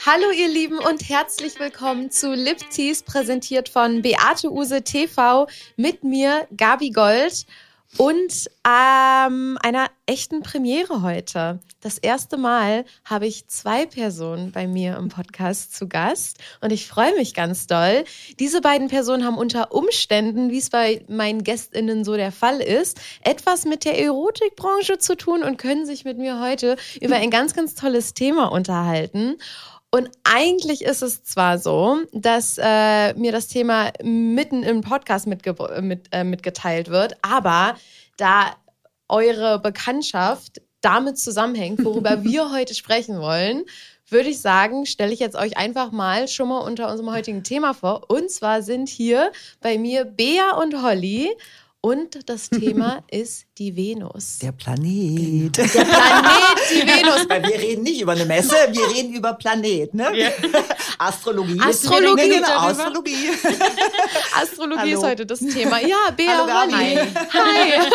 Hallo ihr Lieben und herzlich willkommen zu Liptease, präsentiert von Beate Uhse TV mit mir, Gabi Gold, und einer echten Premiere heute. Das erste Mal habe ich 2 Personen bei mir im Podcast zu Gast und ich freue mich ganz doll. Diese beiden Personen haben unter Umständen, wie es bei meinen GästInnen so der Fall ist, etwas mit der Erotikbranche zu tun und können sich mit mir heute über ein ganz, ganz tolles Thema unterhalten. Und eigentlich ist es zwar so, dass mir das Thema mitten im Podcast mitgeteilt wird, aber da eure Bekanntschaft damit zusammenhängt, worüber wir heute sprechen wollen, würde ich sagen, stelle ich jetzt euch einfach mal schon mal unter unserem heutigen Thema vor. Und zwar sind hier bei mir Bea und Holly. Und das Thema ist die Venus. Der Planet. Der Planet, die Venus. Weil wir reden nicht über eine Messe, wir reden über Planet, ne? Ja. Astrologie. Astrologie. Genau, Astrologie. Astrologie ist heute das Thema. Ja, Bea, hallo, Holly. Hi.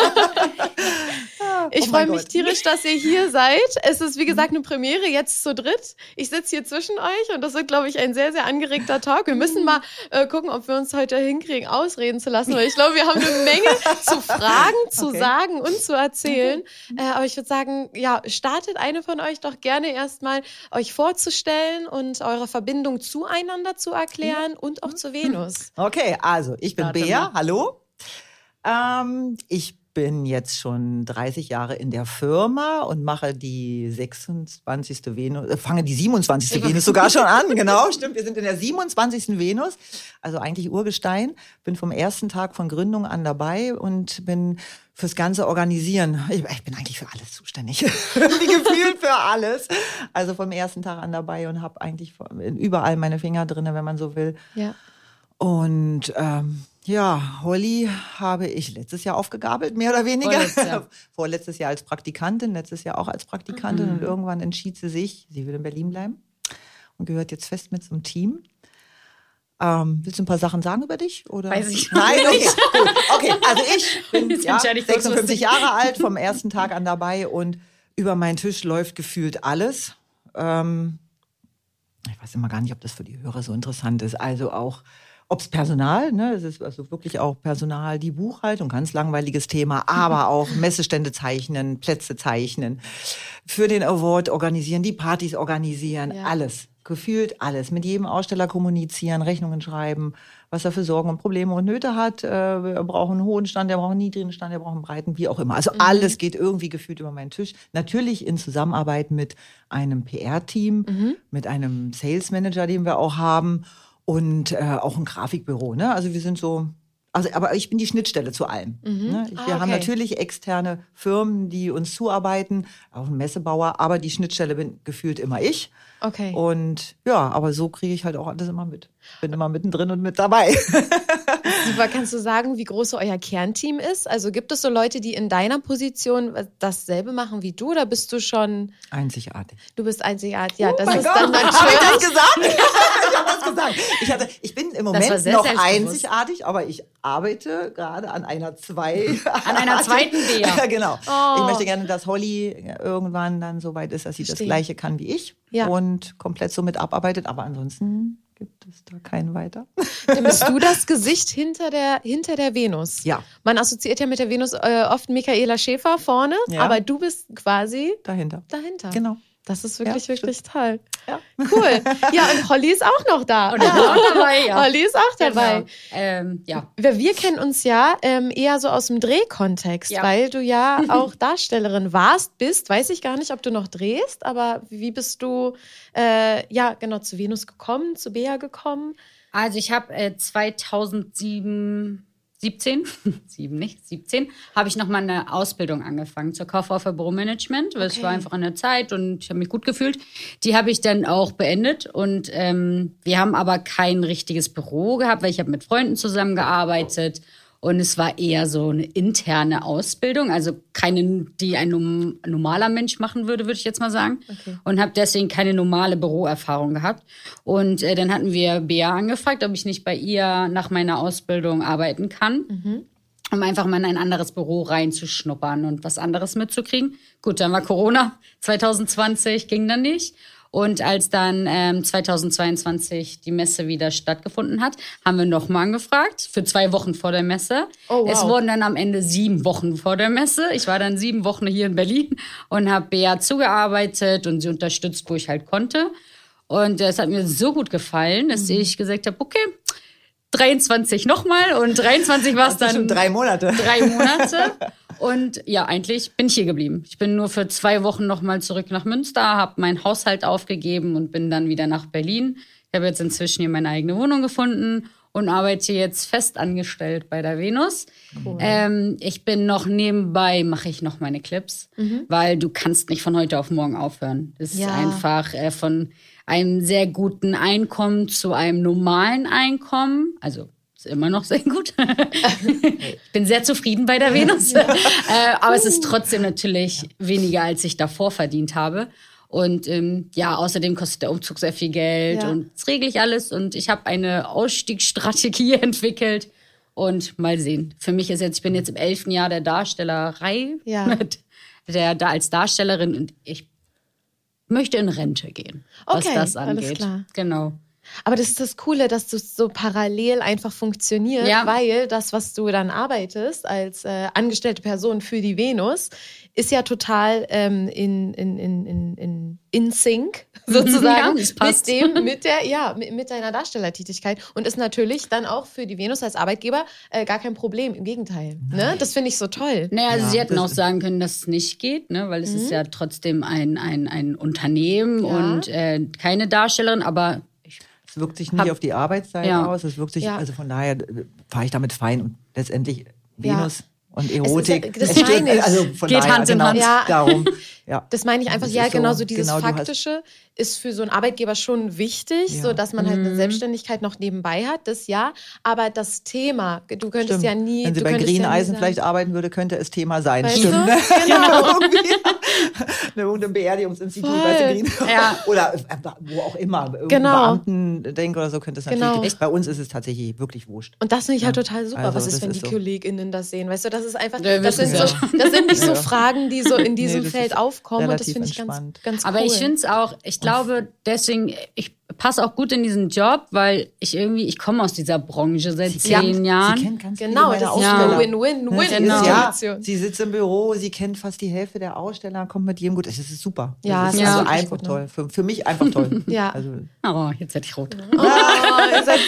Ich freue mich tierisch, dass ihr hier seid. Es ist, wie gesagt, eine Premiere, jetzt zu dritt. Ich sitze hier zwischen euch und das wird, glaube ich, ein sehr, sehr angeregter Talk. Wir müssen mal gucken, ob wir uns heute hinkriegen, ausreden zu lassen, weil ich glaube, wir haben eine Menge zu fragen, zu sagen und zu erzählen. Aber ich würde sagen, ja, startet eine von euch doch gerne erstmal, euch vorzustellen und eure Verbindung zueinander zu erklären und auch zu Venus. Okay, also ich bin Bea, hallo. Ich bin jetzt schon 30 Jahre in der Firma und mache die 26. Venus, fange die 27. Venus sogar schon an, genau, stimmt, wir sind in der 27. Venus, also eigentlich Urgestein, bin vom ersten Tag von Gründung an dabei und bin fürs ganze Organisieren, ich bin eigentlich für alles zuständig, gefühlt für alles, also vom ersten Tag an dabei und habe eigentlich überall meine Finger drin, wenn man so will. Ja. Und ja, Holly habe ich letztes Jahr aufgegabelt, mehr oder weniger. Vorletztes Jahr als Praktikantin, letztes Jahr auch als Praktikantin. Und irgendwann entschied sie will in Berlin bleiben und gehört jetzt fest mit zum Team. Willst du ein paar Sachen sagen über dich? Oder? Weiß ich Nein, okay, gut. Okay, also ich bin ja, 56 Jahre alt, vom ersten Tag an dabei und über meinen Tisch läuft gefühlt alles. Ich weiß immer gar nicht, ob das für die Hörer so interessant ist. Also auch ob's Personal, ne, es ist also wirklich auch Personal, die Buchhaltung, ganz langweiliges Thema, aber auch Messestände zeichnen, Plätze zeichnen, für den Award organisieren, die Partys organisieren, alles, gefühlt alles, mit jedem Aussteller kommunizieren, Rechnungen schreiben, was er für Sorgen und Probleme und Nöte hat, wir brauchen einen hohen Stand, wir brauchen einen niedrigen Stand, wir brauchen einen breiten, wie auch immer. Also alles geht irgendwie gefühlt über meinen Tisch. Natürlich in Zusammenarbeit mit einem PR-Team, mit einem Sales Manager, den wir auch haben, und auch ein Grafikbüro, ne? Also wir sind so, aber ich bin die Schnittstelle zu allem. Ne? Wir haben natürlich externe Firmen, die uns zuarbeiten, auch ein Messebauer, aber die Schnittstelle bin gefühlt immer ich. Okay. Und ja, aber so kriege ich halt auch alles immer mit. Bin immer mittendrin und mit dabei. Super, kannst du sagen, wie groß so euer Kernteam ist? Also gibt es so Leute, die in deiner Position dasselbe machen wie du, oder bist du schon einzigartig? Du bist einzigartig, ja. Das ist Gott, dann natürlich. Habe ich das gesagt? Ich habe das gesagt. Ich bin im Moment noch einzigartig, aber ich arbeite gerade an einer an einer zweiten Bea. Ja, genau. Oh. Ich möchte gerne, dass Holly irgendwann dann so weit ist, dass sie das Gleiche kann wie ich und komplett so mit abarbeitet. Aber ansonsten gibt es da keinen weiter. Dann bist du das Gesicht hinter der Venus. Ja. Man assoziiert ja mit der Venus oft Michaela Schäfer vorne, aber du bist quasi dahinter. Genau. Das ist wirklich, wirklich toll. Ja. Cool. Ja, und Holly ist auch noch da. Und auch dabei, ja. Holly ist auch dabei. Genau. Wir kennen uns ja eher so aus dem Drehkontext, weil du ja auch Darstellerin bist. Weiß ich gar nicht, ob du noch drehst, aber wie bist du zu Venus gekommen, zu Bea gekommen? Also ich habe 2017 habe ich nochmal eine Ausbildung angefangen zur Kauffrau für Büromanagement. Okay. Es war einfach an der Zeit und ich habe mich gut gefühlt. Die habe ich dann auch beendet und wir haben aber kein richtiges Büro gehabt, weil ich habe mit Freunden zusammengearbeitet und es war eher so eine interne Ausbildung, also keine, die ein normaler Mensch machen würde ich jetzt mal sagen. Okay. Und habe deswegen keine normale Büroerfahrung gehabt. Und dann hatten wir Bea angefragt, ob ich nicht bei ihr nach meiner Ausbildung arbeiten kann. Um einfach mal in ein anderes Büro reinzuschnuppern und was anderes mitzukriegen. Gut, dann war Corona 2020, ging dann nicht. Und als dann 2022 die Messe wieder stattgefunden hat, haben wir nochmal angefragt, für 2 Wochen vor der Messe. Oh, wow. Es wurden dann am Ende 7 Wochen vor der Messe. Ich war dann 7 Wochen hier in Berlin und habe Bea zugearbeitet und sie unterstützt, wo ich halt konnte. Und es hat mir so gut gefallen, dass ich gesagt habe, okay, 23 nochmal und 23 war es dann schon 3 Monate. 3 Monate. Und ja, eigentlich bin ich hier geblieben. Ich bin nur für 2 Wochen nochmal zurück nach Münster, habe meinen Haushalt aufgegeben und bin dann wieder nach Berlin. Ich habe jetzt inzwischen hier meine eigene Wohnung gefunden und arbeite jetzt fest angestellt bei der Venus. Cool. Ich bin noch nebenbei, mache ich noch meine Clips, weil du kannst nicht von heute auf morgen aufhören. Das ist einfach von einem sehr guten Einkommen zu einem normalen Einkommen. Also ist immer noch sehr gut. Ich bin sehr zufrieden bei der Venus. Aber es ist trotzdem natürlich weniger, als ich davor verdient habe. Und außerdem kostet der Umzug sehr viel Geld und das regle ich alles. Und ich habe eine Ausstiegsstrategie entwickelt. Und mal sehen. Für mich ist ich bin jetzt im 11. Jahr der Darstellerei als Darstellerin und ich möchte in Rente gehen, was das angeht. Alles klar. Genau. Aber das ist das Coole, dass das so parallel einfach funktioniert, weil das, was du dann arbeitest als angestellte Person für die Venus, ist ja total in sync sozusagen mit deiner Darstellertätigkeit und ist natürlich dann auch für die Venus als Arbeitgeber gar kein Problem. Im Gegenteil. Ne? Das finde ich so toll. Naja, also sie hätten auch sagen können, dass es nicht geht, ne? Weil es ist ja trotzdem ein Unternehmen und keine Darstellerin, aber es wirkt sich nicht auf die Arbeitszeit aus. Es wirkt sich, also von daher fahre ich damit fein. Und letztendlich Venus und Erotik. Das meine ich. Also von geht daher, Hand in Hand. Darum. Ja. Das meine ich einfach, das genau so dieses Faktische ist für so einen Arbeitgeber schon wichtig, so dass man halt eine Selbstständigkeit noch nebenbei hat, das aber das Thema, du könntest ja nie... Wenn sie bei Green Eisen vielleicht arbeiten würde, könnte es Thema sein. Weißt Stimmt, du? ne? Genau. Irgendein Beerdigungsinstitut, weißt du, Green. Oder wo auch immer, Beamten-Denk oder so könnte es natürlich... Bei uns ist es tatsächlich wirklich wurscht. Und das finde ich halt total super. Also, was ist, wenn die so. KollegInnen das sehen? Weißt du, das ist einfach... Ja, das sind nicht so Fragen, die so in diesem Feld aufkommen und das finde ich ganz cool. Aber ich finde es auch, ich glaube, deswegen, ich passe auch gut in diesen Job, weil ich komme aus dieser Branche seit 10 Jahren. Sie kennt ganz genau, viele das ist Aussteller. eine Win-Win-Win-Situation. Sie sitzt im Büro, sie kennt fast die Hälfte der Aussteller, kommt mit jedem gut. Das ist super. Ja, das ist also einfach toll. Für mich einfach toll. Also, oh, jetzt werde ich rot. Ihr seid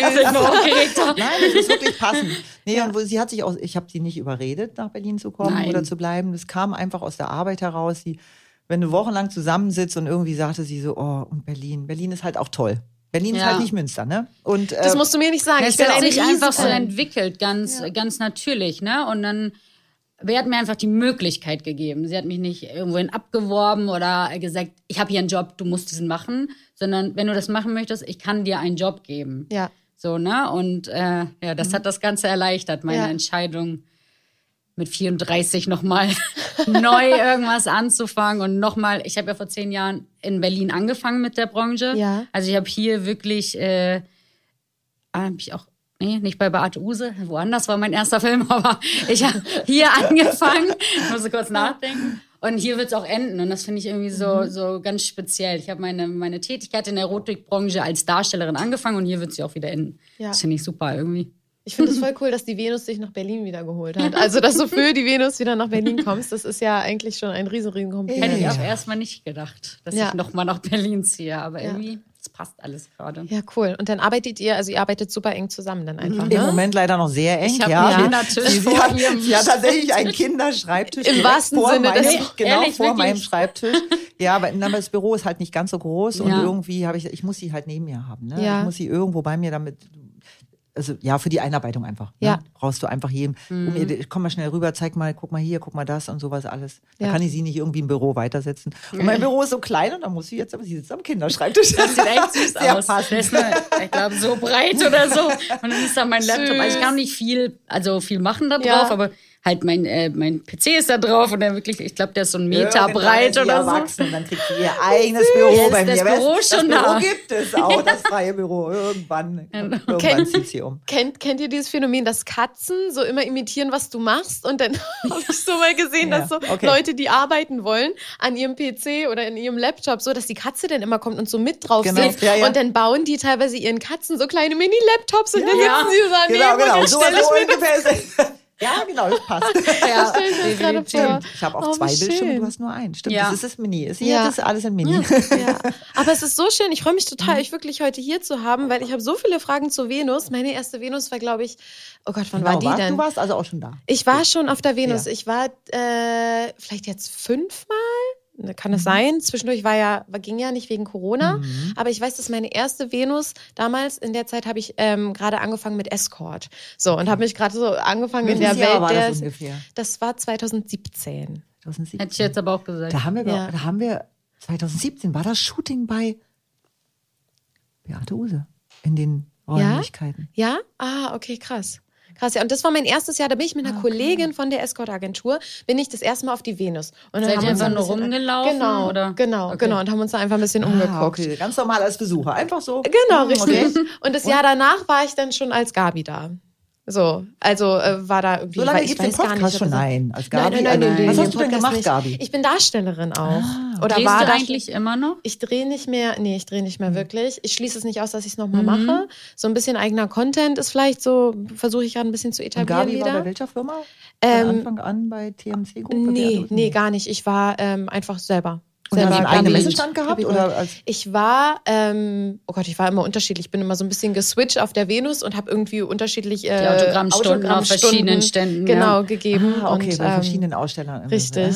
süß. Nein, das ist wirklich passend. Nee, und sie hat sich auch, ich habe sie nicht überredet, nach Berlin zu kommen oder zu bleiben. Das kam einfach aus der Arbeit heraus. Wenn du wochenlang zusammensitzt und irgendwie sagte sie so, und Berlin ist halt auch toll. Berlin ist halt nicht Münster, ne? Und das musst du mir nicht sagen. Es hat sich einfach so entwickelt, ganz natürlich, ne? Und dann hat mir einfach die Möglichkeit gegeben. Sie hat mich nicht irgendwohin abgeworben oder gesagt, ich habe hier einen Job, du musst diesen machen, sondern wenn du das machen möchtest, ich kann dir einen Job geben. Ja. So, ne? Und das hat das Ganze erleichtert, meine Entscheidung mit 34 nochmal neu irgendwas anzufangen und nochmal, ich habe ja vor 10 Jahren in Berlin angefangen mit der Branche. Ja. Also ich habe hier wirklich, nicht bei Beate Uhse, woanders war mein erster Film, aber ich habe hier angefangen, ich musste kurz nachdenken. Und hier wird es auch enden. Und das finde ich irgendwie so ganz speziell. Ich habe meine Tätigkeit in der Erotikbranche als Darstellerin angefangen und hier wird sie auch wieder enden. Ja. Das finde ich super irgendwie. Ich finde es voll cool, dass die Venus sich nach Berlin wieder geholt hat. Also, dass du für die Venus wieder nach Berlin kommst, das ist ja eigentlich schon ein riesen Kompliment. Hätte ich auch erstmal nicht gedacht, dass ich nochmal nach Berlin ziehe. Aber irgendwie, das passt alles gerade. Ja, cool. Und dann ihr arbeitet super eng zusammen dann einfach, ne? Im Moment leider noch sehr eng, ich Sie hat tatsächlich einen Kinderschreibtisch. Im wahrsten Sinne des Wortes. Genau, vor meinem Schreibtisch. Ja, aber das Büro ist halt nicht ganz so groß und irgendwie ich muss sie halt neben mir haben, ne? Ich muss sie irgendwo bei mir damit... Also für die Einarbeitung einfach. Ja. Ne? Brauchst du einfach jedem, komm mal schnell rüber, zeig mal, guck mal hier, guck mal das und sowas alles. Da kann ich sie nicht irgendwie im Büro weitersetzen. Und mein Büro ist so klein und dann muss sie jetzt, aber sie sitzt am Kinderschreibtisch. Das sieht echt süß aus. Das ist ich glaube, so breit oder so. Und dann ist da mein Laptop. Also ich kann nicht viel machen da drauf, aber halt mein PC ist da drauf und der wirklich, ich glaube, der ist so 1 Meter breit oder so. Und dann kriegt sie ihr eigenes Büro bei mir. Das Büro schon das da. Büro gibt es auch, das freie Büro. Irgendwann zieht sie um. Kennt ihr dieses Phänomen, dass Katzen so immer imitieren, was du machst? Und dann habe ich so mal gesehen, dass so Leute, die arbeiten wollen, an ihrem PC oder in ihrem Laptop, so dass die Katze dann immer kommt und so mit drauf sitzt. Ja. Und dann bauen die teilweise ihren Katzen so kleine Mini-Laptops und dann sitzen sie so daneben. Genau. Und dann stelle ich mir das Ja, genau, das passt. Ja, stimmt. Ich habe auch 2 Bildschirme, du hast nur einen. Stimmt, Ja. das ist das Mini. Das ist alles ein Mini. Ja. Aber es ist so schön. Ich freue mich total, euch wirklich heute hier zu haben, weil ich habe so viele Fragen zu Venus. Meine erste Venus war, glaube ich, oh Gott, wann war die denn? Du warst also auch schon da. Ich war schon auf der Venus. Ja. Ich war vielleicht jetzt 5-mal. Kann es sein? Zwischendurch ging ja nicht wegen Corona. Aber ich weiß, dass meine erste Venus damals, in der Zeit habe ich gerade angefangen mit Escort. So, und habe mich gerade so angefangen in der Welt. War das ungefähr? Das war 2017. Hätte ich jetzt aber auch gesagt. Da haben wir 2017 war das Shooting bei Beate Uhse in den Räumlichkeiten. Ja? Ah, okay, krass. Krass, ja. Und das war mein erstes Jahr, da bin ich mit einer Kollegin von der Escort-Agentur, bin ich das erste Mal auf die Venus. Und dann Seid haben ihr wir uns einfach nur ein bisschen, rumgelaufen? Oder? Genau, und haben uns da einfach ein bisschen umgeguckt. Okay. Ganz normal als Besucher, einfach so. Genau, richtig. Okay. Und das Jahr danach war ich dann schon als Gabi da. So, also war da irgendwie... So lange gibt es den Podcast schon? Nein, als Gabi? Nein. Was hast du denn gemacht, Gabi? Ich bin Darstellerin auch. Oder Drehst war du eigentlich immer noch? Ich drehe nicht mehr, wirklich. Ich schließe es nicht aus, dass ich es nochmal mache. So ein bisschen eigener Content ist vielleicht so, versuche ich gerade ein bisschen zu etablieren. Und Gabi wieder. war bei welcher Firma? Von Anfang an bei TMC Group? Nee, gar nicht. Ich war einfach selber. Und hast du einen eigenen Messestand gehabt? Oder ich war, ich war immer unterschiedlich. Ich bin immer so ein bisschen geswitcht auf der Venus und habe irgendwie unterschiedlich die Autogrammstunden auf verschiedenen Ständen gegeben. Okay, und, bei verschiedenen Ausstellern. Richtig,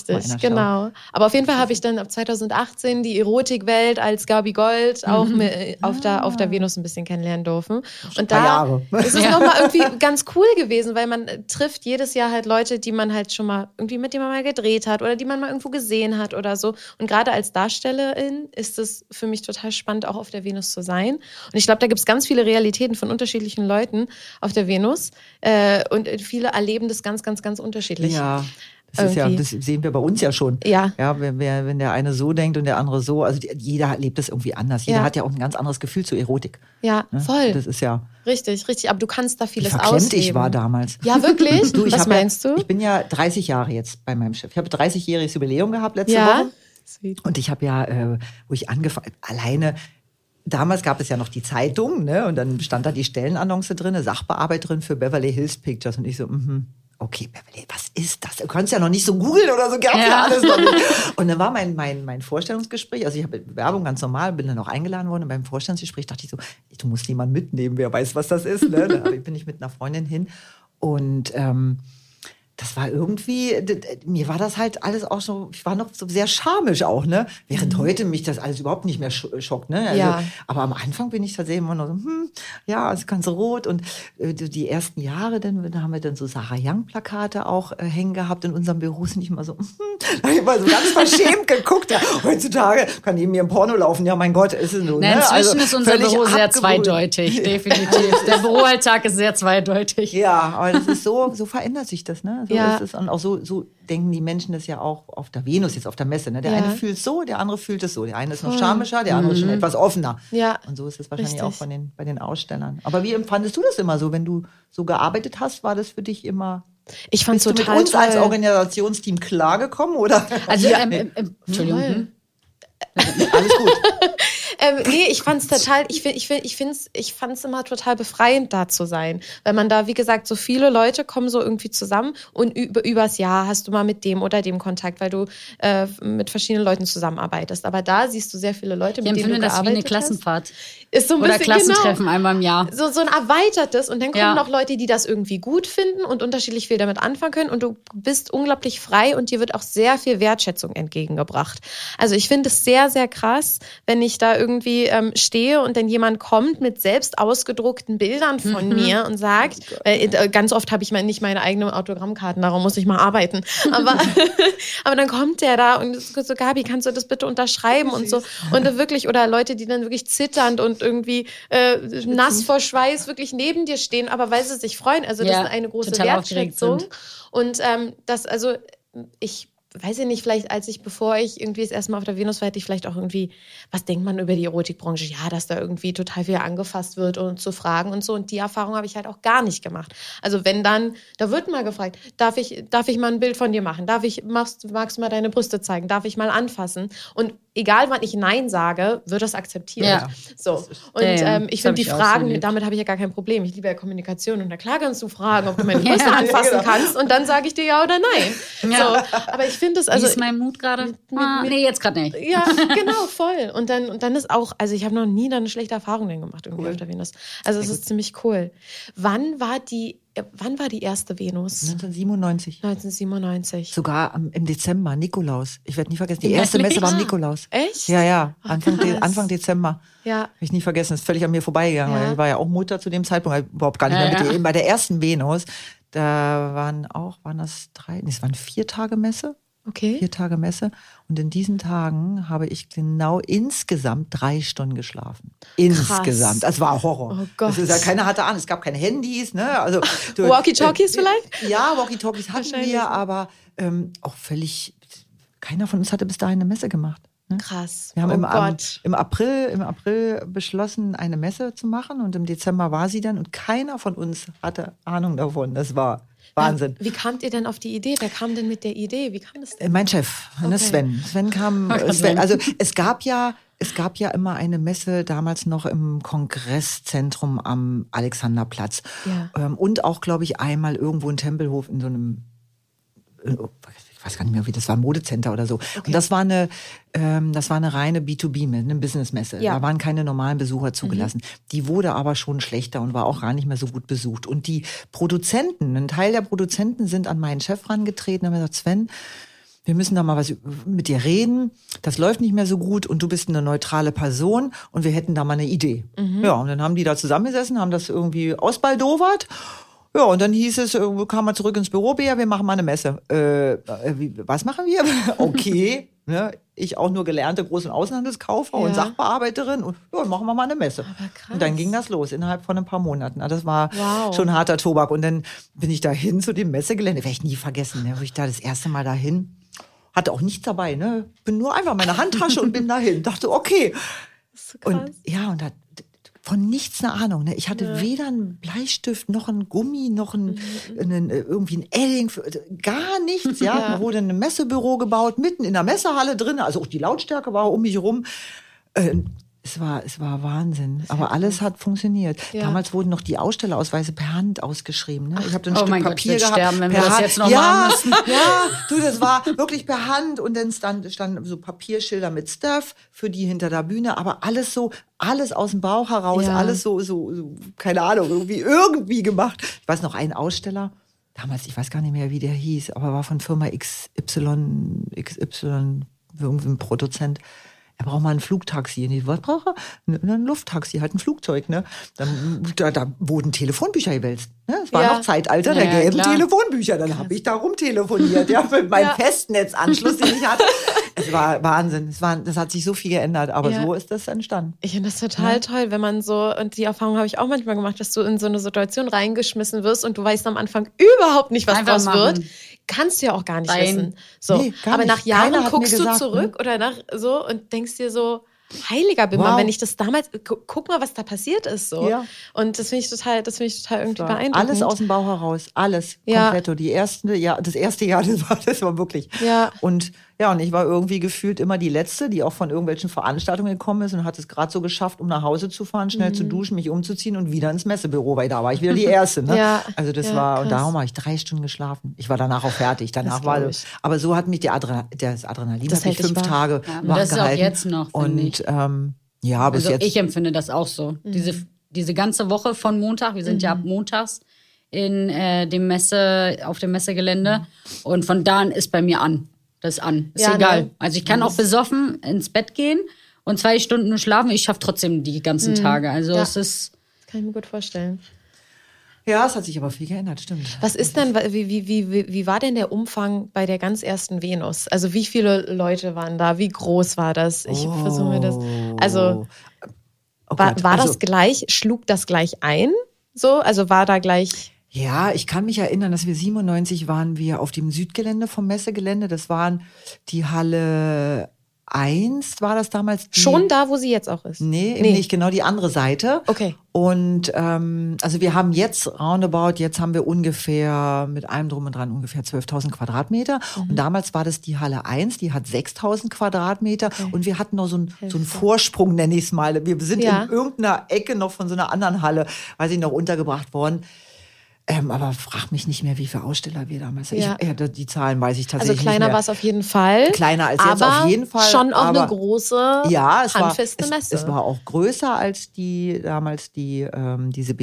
genau. Aber auf jeden Fall habe ich dann ab 2018 die Erotikwelt als Gabi Gold auch auf der Venus ein bisschen kennenlernen dürfen. Und da ist es nochmal irgendwie ganz cool gewesen, weil man trifft jedes Jahr halt Leute, die man halt schon mal irgendwie mit denen man mal gedreht hat oder die man mal irgendwo gesehen hat oder so. Und gerade als Darstellerin ist es für mich total spannend, auch auf der Venus zu sein. Und ich glaube, da gibt es ganz viele Realitäten von unterschiedlichen Leuten auf der Venus. Und viele erleben das ganz, ganz, ganz unterschiedlich. Ja. Das sehen wir bei uns ja schon. Ja. Wenn der eine so denkt und der andere so, also jeder lebt das irgendwie anders. Jeder hat ja auch ein ganz anderes Gefühl zur Erotik. Ja, voll. Das ist ja... Richtig. Aber du kannst da vieles ausleben. Wie verklemmt ich war damals. Ja, wirklich? Was meinst du? Ich bin ja 30 Jahre jetzt bei meinem Chef. Ich habe 30-jähriges Jubiläum gehabt letzte Woche. Sweet. Und ich habe wo ich angefangen, alleine, damals gab es ja noch die Zeitung, ne? Und dann stand da die Stellenannonce drin, Sachbearbeiterin für Beverly Hills Pictures. Und ich so, okay, Beverly, was ist das? Du kannst ja noch nicht so googeln oder so, gab's ja alles noch nicht. Und dann war mein Vorstellungsgespräch, also ich habe Bewerbung ganz normal, bin dann auch eingeladen worden und beim Vorstellungsgespräch dachte ich so, du musst jemanden mitnehmen, wer weiß, was das ist, ne? Da bin ich mit einer Freundin hin und das war irgendwie, mir war das halt alles auch so, ich war noch so sehr schamig auch, ne? Während heute mich das alles überhaupt nicht mehr schockt, ne? Also, aber am Anfang bin ich tatsächlich immer noch so, also ganz rot und die ersten Jahre, dann haben wir dann so Sarah Young Plakate auch hängen gehabt in unserem Büro, sind ich immer so, da habe ich mal so ganz verschämt geguckt, ja, heutzutage kann neben mir ein Porno laufen, ja mein Gott, ist es so, ne? Inzwischen ist unser Büro sehr zweideutig, definitiv. Der Büroalltag ist sehr zweideutig. Ja, aber das ist so verändert sich das, ne? So ist es. Und auch so denken die Menschen das ja auch auf der Venus, jetzt auf der Messe. Ne? Der eine fühlt es so, der andere fühlt es so. Der eine ist noch schamischer, der andere ist schon etwas offener. Ja. Und so ist es wahrscheinlich auch bei den Ausstellern. Aber wie empfandest du das immer so, wenn du so gearbeitet hast? War das für dich immer... Ich fand es total toll. Bist du mit uns als Organisationsteam klargekommen, oder? Also, Entschuldigung. Alles gut. Nee, ich fand's total, ich fand's immer total befreiend, da zu sein. Weil man da, wie gesagt, so viele Leute kommen so irgendwie zusammen und übers Jahr hast du mal mit dem oder dem Kontakt, weil du mit verschiedenen Leuten zusammenarbeitest. Aber da siehst du sehr viele Leute, mit denen du gearbeitet hast. Ich empfinde das wie eine Klassenfahrt. Ist so ein oder bisschen, Klassentreffen einmal im Jahr. So ein erweitertes. Und dann kommen noch Leute, die das irgendwie gut finden und unterschiedlich viel damit anfangen können. Und du bist unglaublich frei und dir wird auch sehr viel Wertschätzung entgegengebracht. Also ich finde es sehr, sehr krass, wenn ich da irgendwie irgendwie stehe und dann jemand kommt mit selbst ausgedruckten Bildern von mir und sagt, ganz oft habe ich nicht meine eigenen Autogrammkarten, darum muss ich mal arbeiten. Aber dann kommt der da und so, Gabi, kannst du das bitte unterschreiben und so. Und wirklich, oder Leute, die dann wirklich zitternd und irgendwie nass vor Schweiß wirklich neben dir stehen, aber weil sie sich freuen. Also das ist eine große Wertschätzung. Und ich weiß ja nicht, vielleicht bevor ich irgendwie das erste Mal auf der Venus war, hätte ich vielleicht auch irgendwie, was denkt man über die Erotikbranche? Ja, dass da irgendwie total viel angefasst wird und zu fragen und so. Und die Erfahrung habe ich halt auch gar nicht gemacht. Also wenn dann, da wird mal gefragt, darf ich mal ein Bild von dir machen? Magst du mal deine Brüste zeigen? Darf ich mal anfassen? Und egal, wann ich Nein sage, wird das akzeptiert. Ja. So. Und ich finde die Fragen, damit habe ich ja gar kein Problem. Ich liebe ja Kommunikation und na klar kannst du fragen, ob du meine Brüste anfassen kannst und dann sage ich dir ja oder nein. Ja. So. Aber ich finde es, also... Wie ist mein Mut gerade? Nee, jetzt gerade nicht. Ja, genau, voll. Und dann ist auch, also ich habe noch nie da eine schlechte Erfahrung gemacht irgendwie auf der Venus. Also es ist ziemlich cool. Wann war die erste Venus? 1997. Sogar im Dezember, Nikolaus. Ich werde nie vergessen, die erste Messe war am Nikolaus. Echt? Ja, Anfang Dezember. Ja. Habe ich nie vergessen, ist völlig an mir vorbeigegangen, weil ich war ja auch Mutter zu dem Zeitpunkt, überhaupt gar nicht mehr mit ihr. Bei der ersten Venus, da waren das 4 Tage Messe. Okay. 4 Tage Messe. Und in diesen Tagen habe ich genau insgesamt 3 Stunden geschlafen. Insgesamt. Das war Horror. Oh Gott. Das ist ja, keiner hatte Ahnung. Es gab keine Handys, ne? Also, Walkie-Talkies vielleicht? Ja, Walkie-Talkies hatten wir, aber auch völlig, keiner von uns hatte bis dahin eine Messe gemacht. Ne? Krass. Wir haben im April beschlossen, eine Messe zu machen und im Dezember war sie dann und keiner von uns hatte Ahnung davon. Das war Wahnsinn. Wie kamt ihr denn auf die Idee? Wer kam denn mit der Idee? Wie kam das denn? Mein Chef, Sven. Sven kam. Sven, also es gab ja immer eine Messe damals noch im Kongresszentrum am Alexanderplatz. Ja. Und auch, glaube ich, einmal irgendwo in Tempelhof in so einem, ich weiß gar nicht mehr, wie das war, Modecenter oder so. Okay. Und das war eine reine B2B, eine Businessmesse. Ja. Da waren keine normalen Besucher zugelassen. Die wurde aber schon schlechter und war auch gar nicht mehr so gut besucht. Und die Produzenten, ein Teil der Produzenten sind an meinen Chef rangetreten und haben gesagt, Sven, wir müssen da mal was mit dir reden. Das läuft nicht mehr so gut und du bist eine neutrale Person und wir hätten da mal eine Idee. Ja, und dann haben die da zusammengesessen, haben das irgendwie ausbaldowert. Ja, und dann hieß es, kam mal zurück ins Büro, Bea, wir machen mal eine Messe. Was machen wir? Okay, ne? Ich auch nur gelernte Groß- und Außenhandelskauffrau und Sachbearbeiterin. Und ja, machen wir mal eine Messe. Aber krass. Und dann ging das los, innerhalb von ein paar Monaten. Das war schon harter Tobak. Und dann bin ich dahin zu dem Messegelände, werde ich nie vergessen, ne? Wo ich da das erste Mal dahin, hatte auch nichts dabei, ne? Bin nur einfach meine Handtasche und bin dahin. Dachte, okay. Das ist so krass. Und ja, und da von nichts eine Ahnung. Ne? Ich hatte weder einen Bleistift, noch einen Gummi, noch irgendwie ein Edding, gar nichts. Ja, da wurde ein Messebüro gebaut, mitten in der Messehalle drin. Also auch die Lautstärke war um mich herum. Es war Wahnsinn. Aber alles hat funktioniert. Ja. Damals wurden noch die Ausstellerausweise per Hand ausgeschrieben. Ne? Ich habe dann ein Stück Papier gehabt. Sterben, wenn wir das jetzt noch machen müssen. Ja, du, das war wirklich per Hand. Und dann standen so Papierschilder mit Stuff für die hinter der Bühne. Aber alles aus dem Bauch heraus, alles so, keine Ahnung, irgendwie gemacht. Ich weiß noch, ein Aussteller, damals, ich weiß gar nicht mehr, wie der hieß, aber war von Firma XY, irgendwie ein Produzent. Er braucht mal ein Flugtaxi. Was braucht er? Ein Lufttaxi, halt ein Flugzeug. Ne? Da wurden Telefonbücher gewälzt. Ne? Es war noch Zeitalter der gelben Telefonbücher. Dann habe ich da rumtelefoniert, mit meinem Festnetzanschluss, den ich hatte. Es war Wahnsinn. Das hat sich so viel geändert. Aber so ist das entstanden. Ich finde das total toll, wenn man so, und die Erfahrung habe ich auch manchmal gemacht, dass du in so eine Situation reingeschmissen wirst und du weißt am Anfang überhaupt nicht, was draus wird. Kannst du ja auch gar nicht wissen. So. Nee, aber nach Jahren guckst du zurück oder nach so und denkst dir so, heiliger Bimbam, wenn ich das damals, guck mal, was da passiert ist. So. Ja. Und das finde ich total irgendwie beeindruckend. Alles aus dem Bauch heraus, alles komplett. Das erste Jahr, das war wirklich. Ja. Und ich war irgendwie gefühlt immer die Letzte, die auch von irgendwelchen Veranstaltungen gekommen ist und hat es gerade so geschafft, um nach Hause zu fahren, schnell zu duschen, mich umzuziehen und wieder ins Messebüro, weil da war ich wieder die Erste. Ne? Ja. Also das war, krass. Und darum habe ich 3 Stunden geschlafen. Ich war danach auch fertig. Danach aber so hat mich das Adrenalin das hat mich 5 Tage wach das gehalten. Ist auch jetzt noch, und bis jetzt. Ich empfinde das auch so. Diese ganze Woche von Montag, wir sind ja ab montags auf dem Messegelände und von da an ist bei mir an. Das ist an. Ist egal. Ne? Also ich kann auch besoffen ins Bett gehen und 2 Stunden schlafen. Ich schaffe trotzdem die ganzen Tage. Also es ist... Das kann ich mir gut vorstellen. Ja, es hat sich aber viel geändert, stimmt. Was ist denn, wie war denn der Umfang bei der ganz ersten Venus? Also wie viele Leute waren da? Wie groß war das? Ich versuche mir das... Also war das gleich, schlug das gleich ein? So, also war da gleich... Ja, ich kann mich erinnern, dass wir 97 waren wir auf dem Südgelände vom Messegelände. Das waren die Halle 1, war das damals. Schon da, wo sie jetzt auch ist? Nee, eben nicht, genau die andere Seite. Okay. Und also wir haben jetzt roundabout, jetzt haben wir ungefähr mit allem drum und dran ungefähr 12.000 Quadratmeter. Und damals war das die Halle 1, die hat 6.000 Quadratmeter. Okay. Und wir hatten noch so einen Vorsprung, nenne ich es mal. Wir sind in irgendeiner Ecke noch von so einer anderen Halle, weiß ich noch, untergebracht worden. Aber frag mich nicht mehr, wie viele Aussteller wir damals hatten. Die Zahlen weiß ich tatsächlich nicht mehr. Also kleiner war es auf jeden Fall. Kleiner als jetzt auf jeden Fall. Schon auch eine große, handfeste Messe. Es war auch größer als damals diese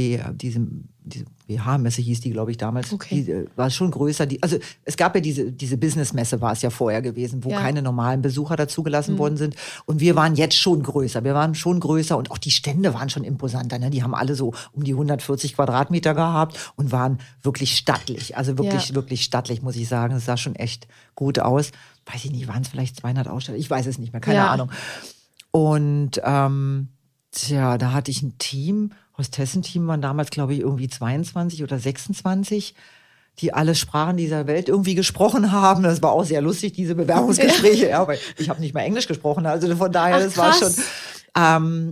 BH-Messe hieß die, glaube ich, damals. Okay. Die war schon größer. Also es gab ja diese Business-Messe, war es ja vorher gewesen, wo keine normalen Besucher dazugelassen worden sind. Und wir waren jetzt schon größer. Wir waren schon größer und auch die Stände waren schon imposanter. Ne? Die haben alle so um die 140 Quadratmeter gehabt und waren wirklich stattlich. Also wirklich stattlich, muss ich sagen. Es sah schon echt gut aus. Weiß ich nicht, waren es vielleicht 200 Aussteller? Ich weiß es nicht mehr, keine Ahnung. Und da hatte ich ein Team, Hostessenteam waren damals, glaube ich, irgendwie 22 oder 26, die alle Sprachen dieser Welt irgendwie gesprochen haben. Das war auch sehr lustig, diese Bewerbungsgespräche. Ja, weil ich habe nicht mal Englisch gesprochen, also von daher, das war schon...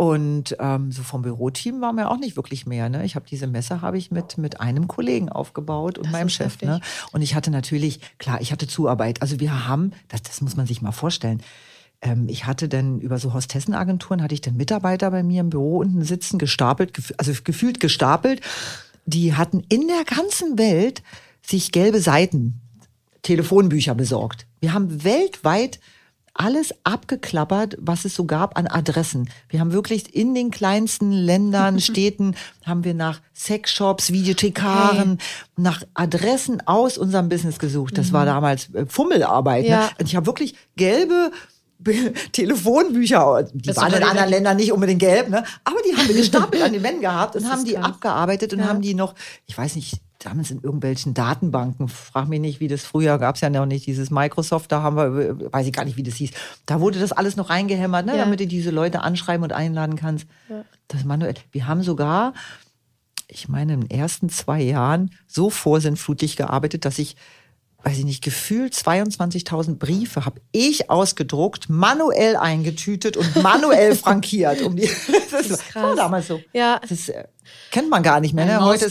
so vom Büroteam waren wir auch nicht wirklich mehr. Ne? Ich habe diese Messe mit einem Kollegen aufgebaut und meinem Chef. Ne? Und ich hatte natürlich, klar, ich hatte Zuarbeit. Also wir haben, das muss man sich mal vorstellen, ich hatte dann über so Hostessenagenturen, hatte ich dann Mitarbeiter bei mir im Büro unten sitzen, gefühlt gestapelt. Die hatten in der ganzen Welt sich gelbe Seiten, Telefonbücher besorgt. Wir haben weltweit alles abgeklappert, was es so gab an Adressen. Wir haben wirklich in den kleinsten Ländern, Städten, haben wir nach Sexshops, Videothekaren, nach Adressen aus unserem Business gesucht. Das war damals Fummelarbeit. Ja. Ne? Und ich habe wirklich gelbe Telefonbücher, die waren in anderen Ländern nicht unbedingt gelb, ne? Aber die haben wir gestapelt an den Wänden gehabt und haben die abgearbeitet und haben die noch, ich weiß nicht, damals in irgendwelchen Datenbanken, frag mich nicht, wie das früher, gab's ja noch nicht, dieses Microsoft, da haben wir, weiß ich gar nicht, wie das hieß, da wurde das alles noch reingehämmert, ne? Damit du diese Leute anschreiben und einladen kannst. Ja. Das manuell. Wir haben sogar, ich meine, in den ersten 2 Jahren so vorsinnflutig gearbeitet, dass ich, weiß ich nicht, gefühlt 22.000 Briefe habe ich ausgedruckt, manuell eingetütet und manuell frankiert. Das ist krass. War damals so. Ja. Das kennt man gar nicht mehr. Ne? Heute ist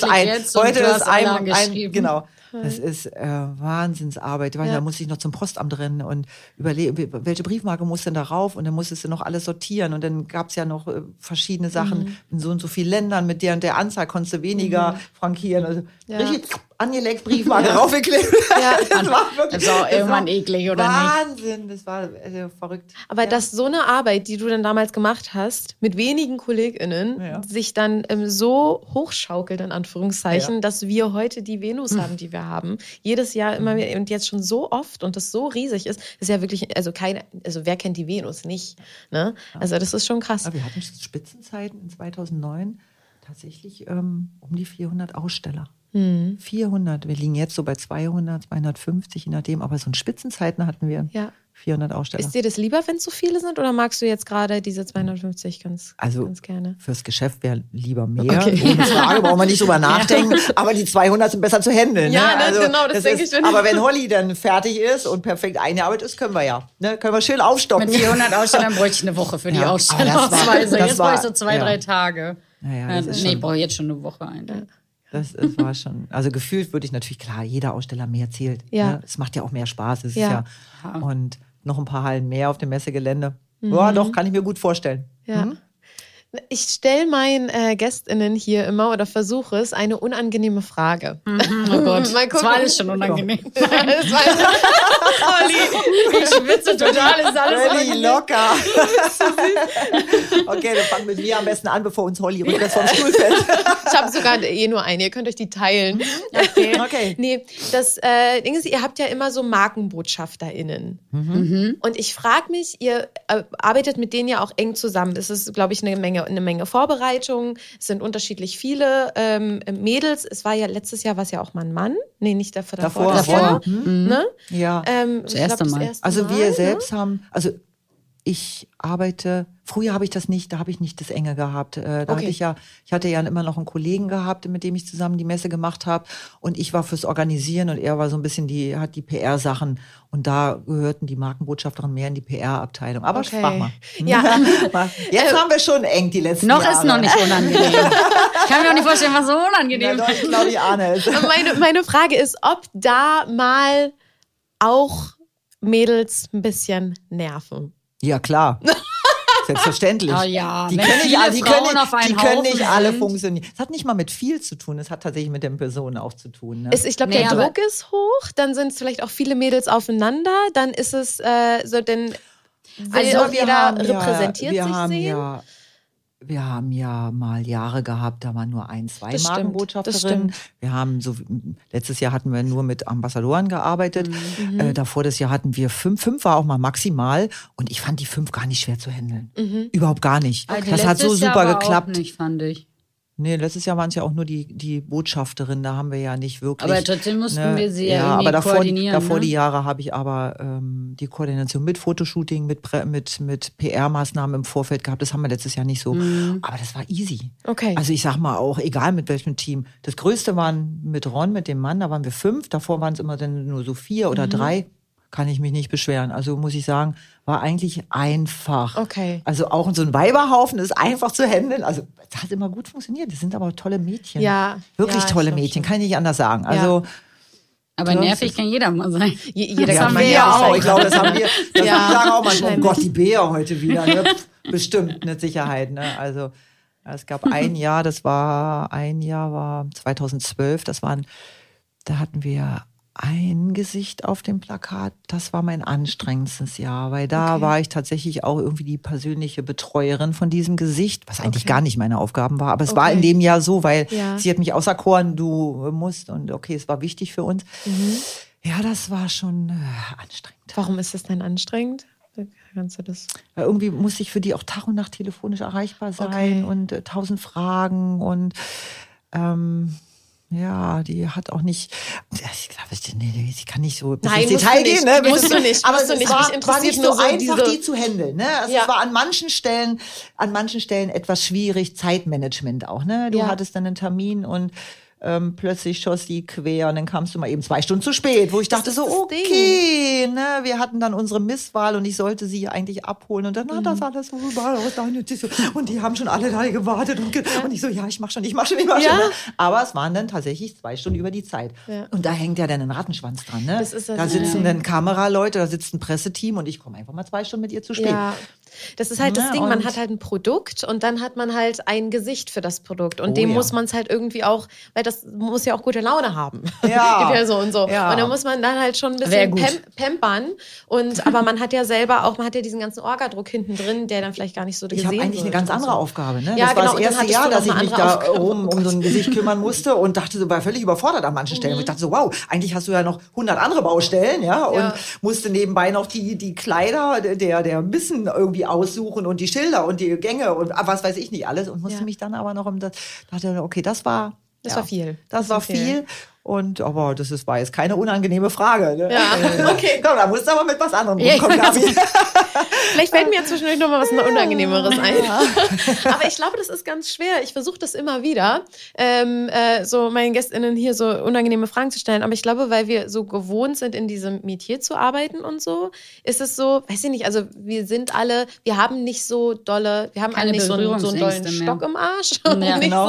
ein genau. Das ist Wahnsinnsarbeit. Da musste ich noch zum Postamt rennen und überlegen, welche Briefmarke muss denn da rauf? Und dann musstest du noch alles sortieren. Und dann gab's ja noch verschiedene Sachen in so und so vielen Ländern. Mit der und der Anzahl konntest du weniger frankieren. Also richtig angelegt, Briefmarke raufgeklebt. Ja. Das war wirklich, das war irgendwann eklig, oder Wahnsinn, nicht? Das war verrückt. Aber dass so eine Arbeit, die du dann damals gemacht hast, mit wenigen KollegInnen, sich dann so hochschaukelt, in Anführungszeichen, dass wir heute die Venus haben, die wir haben. Jedes Jahr immer wieder und jetzt schon so oft und das so riesig ist ja wirklich, also wer kennt die Venus nicht? Ne? Also das ist schon krass. Aber wir hatten Spitzenzeiten in 2009 tatsächlich um die 400 Aussteller. 400. Wir liegen jetzt so bei 200, 250, je nachdem. Aber so in Spitzenzeiten hatten wir 400 Aussteller. Ist dir das lieber, wenn es so viele sind? Oder magst du jetzt gerade diese 250 ganz gerne? Fürs Geschäft wäre lieber mehr. Okay. Ohne Frage, brauchen wir nicht drüber nachdenken. Aber die 200 sind besser zu handeln. Ja, ne? Also, genau, das denke ich schon. Aber wenn Holly dann fertig ist und perfekt eingearbeitet ist, können wir Ne? Können wir schön aufstocken. Mit 400 Ausstellern bräuchte ich eine Woche für die Ausstellerausweise. Jetzt brauche ich so 2-3 Tage. Ich brauche jetzt schon eine Woche ein. Das war schon, also gefühlt würde ich natürlich, klar, jeder Aussteller mehr zählt. Ja. Ne? Es macht ja auch mehr Spaß. Es ist und noch ein paar Hallen mehr auf dem Messegelände. Ja, doch, kann ich mir gut vorstellen. Ja. Ich stelle meinen GästInnen hier immer oder versuche es, eine unangenehme Frage. Oh Gott, das war alles schon unangenehm. Ich schwitze total, ist alles locker. Okay, wir fangen mit mir am besten an, bevor uns Holly rückwärts vom Stuhl fällt. Ich habe sogar nur eine, ihr könnt euch die teilen. Okay. Nee, das Ding ist, ihr habt ja immer so MarkenbotschafterInnen. Und ich frage mich, ihr arbeitet mit denen ja auch eng zusammen. Es ist, glaube ich, eine Menge Vorbereitung. Es sind unterschiedlich viele Mädels. Es war ja letztes Jahr, war es ja auch mal ein Mann. Nee, nicht davor. Ne? Ja. Das erste Mal. Also wir selbst haben, also ich arbeite, früher habe ich das nicht, da habe ich nicht das Enge gehabt. Ich hatte ja immer noch einen Kollegen gehabt, mit dem ich zusammen die Messe gemacht habe und ich war fürs Organisieren und er war so ein bisschen hat die PR-Sachen und da gehörten die Markenbotschafterinnen mehr in die PR-Abteilung. Aber sprach mal. Ja. Jetzt haben wir schon eng die letzten Noch Jahre. ist noch nicht unangenehm. Ich kann mir auch nicht vorstellen, was so unangenehm ist. Ich glaube, die Ahne ist. Meine Frage ist, ob da mal auch Mädels ein bisschen nerven. Ja, klar. Selbstverständlich. Oh ja, die wenn können viele nicht, Frauen auf einen können Haufen nicht alle sind. funktionieren. Es hat nicht mal mit viel zu tun, es hat tatsächlich mit den Personen auch zu tun. Ne? Ich glaube, Nee, der aber- Druck ist hoch, dann sind es vielleicht auch viele Mädels aufeinander, dann ist es so, denn will auch jeder repräsentiert sich sehen. Wir haben ja mal Jahre gehabt, da waren nur 2 Das stimmt, Markenbotschafterinnen. Wir haben letztes Jahr hatten wir nur mit Ambassadoren gearbeitet. Davor das Jahr hatten wir 5. 5 war auch mal maximal. Und ich fand die 5 gar nicht schwer zu handeln. Überhaupt gar nicht. Also Das hat so letztes Jahr super aber geklappt. Auch nicht, fand ich. Nee, letztes Jahr waren es ja auch nur die Botschafterinnen, da haben wir ja nicht wirklich. Aber trotzdem mussten wir sie ja aber irgendwie koordinieren. Davor ne? die Jahre habe ich aber die Koordination mit Fotoshooting, mit PR-Maßnahmen im Vorfeld gehabt. Das haben wir letztes Jahr nicht so. Aber das war easy. Okay. Also ich sag mal auch, egal mit welchem Team. Das Größte waren mit Ron, mit dem Mann, da waren wir 5. Davor waren es immer dann nur so 4 oder 3. Kann ich mich nicht beschweren. Also muss ich sagen, war eigentlich einfach. Okay. Also auch so ein Weiberhaufen ist einfach zu handeln. Also das hat immer gut funktioniert. Das sind aber tolle Mädchen. Ja. Wirklich Ja, tolle ich glaub Mädchen, schon. kann ich nicht anders sagen. Also Aber nervig kann jeder mal sein. Jeder das kann haben mal wir ja ja auch. sein. Ich glaube, das haben wir. Das Ja, sagen auch manchmal, oh wahrscheinlich. Gott, die Bea heute wieder. Ne? Bestimmt, mit Sicherheit. Ne? Also es gab ein Jahr, war 2012, da hatten wir ein Gesicht auf dem Plakat, das war mein anstrengendstes Jahr, weil da war ich tatsächlich auch irgendwie die persönliche Betreuerin von diesem Gesicht, was eigentlich gar nicht meine Aufgaben war, aber es war in dem Jahr so, weil sie hat mich auserkoren, du musst und es war wichtig für uns. Ja, das war schon anstrengend. Warum ist das denn anstrengend? Kannst du das? Weil irgendwie musste ich für die auch Tag und Nacht telefonisch erreichbar sein und 1000 Fragen und die hat auch nicht, ich glaube, ich kann nicht so bis ins Detail gehen. Ne? Musst du nicht. Aber musst du es nicht. war Mich interessiert nicht nur so so einfach, diese... die zu handeln. Ne? Also Ja. es war an manchen Stellen etwas schwierig, Zeitmanagement auch. Ne? Du hattest dann einen Termin und plötzlich schoss die quer und dann kamst du mal eben 2 Stunden zu spät, wo ich dachte ist so, das okay, ne, wir hatten dann unsere Misswahl und ich sollte sie eigentlich abholen und dann hat das alles so überall aus deiner Tisse und die haben schon alle da gewartet und ich so, ja, ich mach schon. Ne? Aber es waren dann tatsächlich 2 Stunden über die Zeit. Ja. Und da hängt ja dann ein Rattenschwanz dran, ne? Das ist das da sitzen dann Kameraleute, da sitzt ein Presseteam und ich komme einfach mal 2 Stunden mit ihr zu spät. Ja. Das ist halt das Ding, man hat halt ein Produkt und dann hat man halt ein Gesicht für das Produkt und dem muss man es halt irgendwie auch, weil das muss ja auch gute Laune haben, die Person und so. Ja. Und da muss man dann halt schon ein bisschen pampern aber man hat ja selber auch, man hat ja diesen ganzen Orgadruck hinten drin, der dann vielleicht gar nicht so gesehen wird. Ich habe eigentlich eine ganz andere Aufgabe. Ne? Ja, das war das erste Jahr, dass ich mich da um so ein Gesicht kümmern musste und dachte so, war völlig überfordert an manchen Stellen. Und ich dachte so, wow, eigentlich hast du ja noch 100 andere Baustellen, und musste nebenbei noch die Kleider der Missen irgendwie aussuchen und die Schilder und die Gänge und was weiß ich nicht alles und musste mich dann aber noch dachte, okay, das war viel. Das war viel. Aber war jetzt keine unangenehme Frage. Ne? Ja, okay. Komm, da musst du aber mit was anderem rumkommen, Gabi. Vielleicht fällt mir ja zwischendurch noch mal was Unangenehmeres ein. Aber ich glaube, das ist ganz schwer. Ich versuche das immer wieder, so meinen GästInnen hier so unangenehme Fragen zu stellen. Aber ich glaube, weil wir so gewohnt sind, in diesem Metier zu arbeiten und so, ist es so, weiß ich nicht, also wir haben nicht so dolle, wir haben alle nicht so einen dollen Stock im Arsch. Und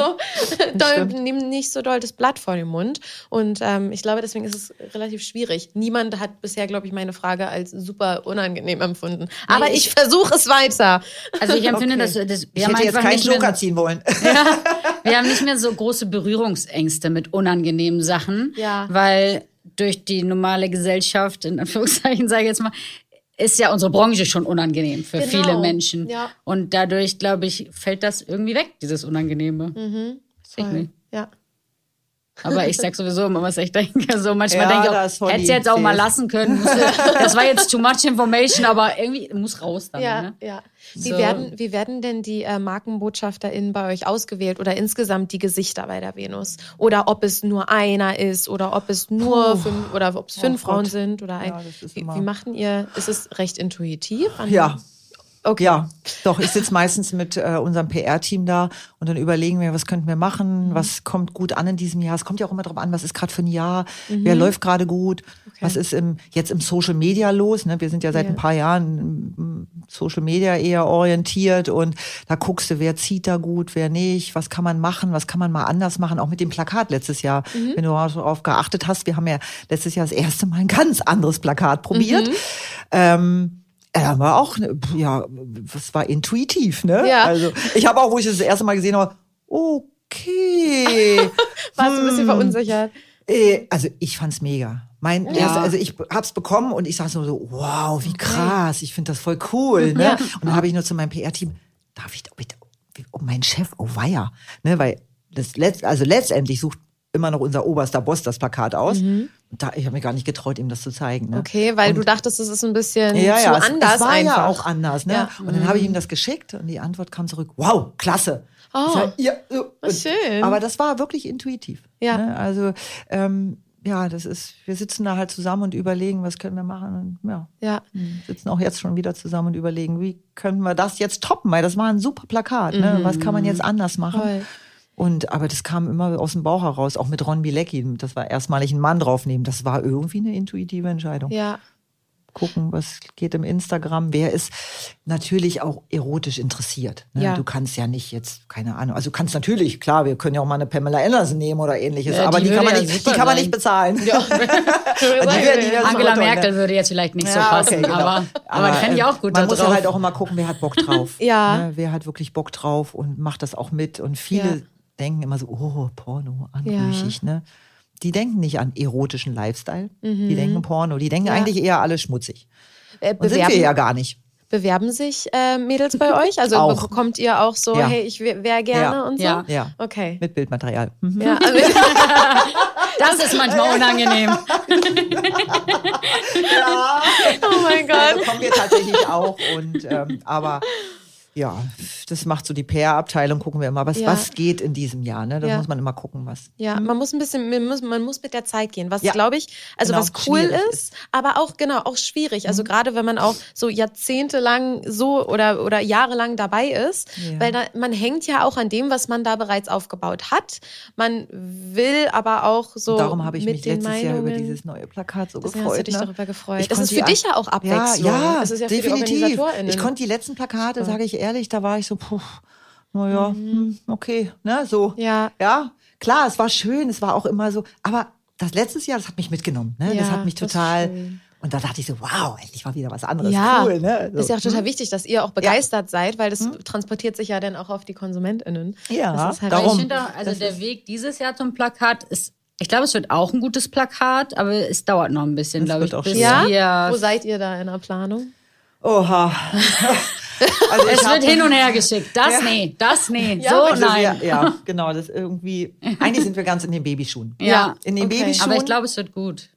nicht so doll das Blatt vor den Mund. Und ich glaube, deswegen ist es relativ schwierig. Niemand hat bisher, glaube ich, meine Frage als super unangenehm empfunden. Aber ich versuche es weiter. Also ich empfinde, dass ich hätte jetzt keinen Joker ziehen wollen. Wir haben nicht mehr so große Berührungsängste mit unangenehmen Sachen, weil durch die normale Gesellschaft, in Anführungszeichen sage ich jetzt mal, ist ja unsere Branche schon unangenehm für Genau. viele Menschen. Ja. Und dadurch, glaube ich, fällt das irgendwie weg, dieses Unangenehme. Weiß ich nicht. Ja. Aber ich sag sowieso immer, was ich denke. So manchmal Ja, denke ich das auch, Holly hätte es jetzt auch mal zählt. lassen können. Das war jetzt too much information, aber irgendwie muss raus dann. Ja, Ne? ja. Wie So. werden denn die MarkenbotschafterInnen bei euch ausgewählt oder insgesamt die Gesichter bei der Venus? Oder ob es nur einer ist oder ob es nur fünf oder ob es fünf Frauen Gott. sind oder ein. Ja, das ist wie immer- machen ihr? Ist es recht intuitiv? Ja. Okay. Ja, doch, ich sitze meistens mit unserem PR-Team da und dann überlegen wir, was könnten wir machen, was kommt gut an in diesem Jahr. Es kommt ja auch immer darauf an, was ist gerade für ein Jahr, wer läuft gerade gut, was ist jetzt im Social Media los. Ne? Wir sind ja seit ein paar Jahren im Social Media eher orientiert und da guckst du, wer zieht da gut, wer nicht, was kann man machen, was kann man mal anders machen, auch mit dem Plakat letztes Jahr. Wenn du darauf geachtet hast, wir haben ja letztes Jahr das erste Mal ein ganz anderes Plakat probiert. War auch, ja, das war intuitiv, ne? Ja. Also ich habe auch, wo ich das erste Mal gesehen habe, okay. Warst du ein bisschen verunsichert? Also ich fand's mega. Ja. Also ich hab's bekommen und ich sag so, wow, wie krass, ich finde das voll cool, ne? Und dann habe ich nur zu meinem PR-Team, mein Chef, oh weia, ne? Weil letztendlich sucht immer noch unser oberster Boss das Plakat aus. Ich habe mir gar nicht getraut, ihm das zu zeigen. Ne? Okay, weil du dachtest, es ist ein bisschen zu es anders war einfach. ja auch anders. Ne? Ja. Und dann habe ich ihm das geschickt und die Antwort kam zurück, wow, klasse. Oh, Ich sag, ja, schön. Aber das war wirklich intuitiv. Ja. Ne? Also wir sitzen da halt zusammen und überlegen, was können wir machen. Und Ja. sitzen auch jetzt schon wieder zusammen und überlegen, wie können wir das jetzt toppen, weil das war ein super Plakat. Ne? Was kann man jetzt anders machen? Toll. Aber das kam immer aus dem Bauch heraus, auch mit Ron Bilecki. Das war erstmalig einen Mann draufnehmen. Das war irgendwie eine intuitive Entscheidung. Ja. Gucken, was geht im Instagram. Wer ist natürlich auch erotisch interessiert. Ne? Ja. Du kannst ja nicht jetzt, keine Ahnung, also du kannst natürlich, klar, wir können ja auch mal eine Pamela Anderson nehmen oder ähnliches, Ja, aber die die kann man würde ja nicht, super die kann man sein. nicht bezahlen. Ja. wäre Angela super toll, Merkel ne? würde jetzt vielleicht nicht so Ja, passen, okay, genau. aber die fände ich auch gut da Man muss drauf. ja halt auch immer gucken, wer hat Bock drauf. Ja. Ne? Wer hat wirklich Bock drauf und macht das auch mit. Und viele denken immer so, oh, Porno, anrüchig, ne? Die denken nicht an erotischen Lifestyle. Die denken Porno. Die denken eigentlich eher alle schmutzig. Und sind wir ja gar nicht. Bewerben sich Mädels bei euch? Also Auch. bekommt ihr auch so, Ja. hey, ich wäre gerne Ja. und so? Ja. Ja. Okay. Mit Bildmaterial. Mhm. Ja, also, Das ist manchmal unangenehm. Ja. oh mein Da Gott. bekommen wir tatsächlich auch. Aber ja, das macht so die PR-Abteilung, gucken wir immer, was geht in diesem Jahr. Ne? Da muss man immer gucken, was. Ja, man muss mit der Zeit gehen, was Ja. glaube ich, also Genau, was cool schwierig ist, aber auch auch schwierig. Also gerade wenn man auch so jahrzehntelang so oder jahrelang dabei ist, Ja. weil man hängt ja auch an dem, was man da bereits aufgebaut hat. Man will aber auch so Und darum habe ich mit mich den letztes Jahr über Meinungen- dieses neue Plakat so Deswegen gefreut. hast du dich ne? darüber gefreut. Ich Das ist konnte für die dich ja auch Abwechslung. Ja, Das ist ja definitiv. für die OrganisatorInnen. Ich konnte die letzten Plakate, sage ich ehrlich, da war ich so, naja, okay, ne, so. Ja. Ja, klar, es war schön, es war auch immer so, aber das letztes Jahr, das hat mich mitgenommen, ne? Ja, das hat mich das ist total, schön. und da dachte ich so, wow, endlich mal wieder was anderes, Ja, cool, ne? So. ist ja auch total wichtig, dass ihr auch begeistert seid, weil das transportiert sich ja dann auch auf die KonsumentInnen. Ja, das ist halt darum. Ich finde auch, also der Weg dieses Jahr zum Plakat ist, ich glaube, es wird auch ein gutes Plakat, aber es dauert noch ein bisschen, Es glaube ich, wird auch bis schwer. Ja? Wo wir... seid ihr da in der Planung? Oha. Also Es ich hab- wird hin und her geschickt. Das nee, Ja, so also nein. ja, genau, das irgendwie, eigentlich sind wir ganz in den Babyschuhen. Ja, In den okay. Babyschuhen. aber ich glaube, es wird gut.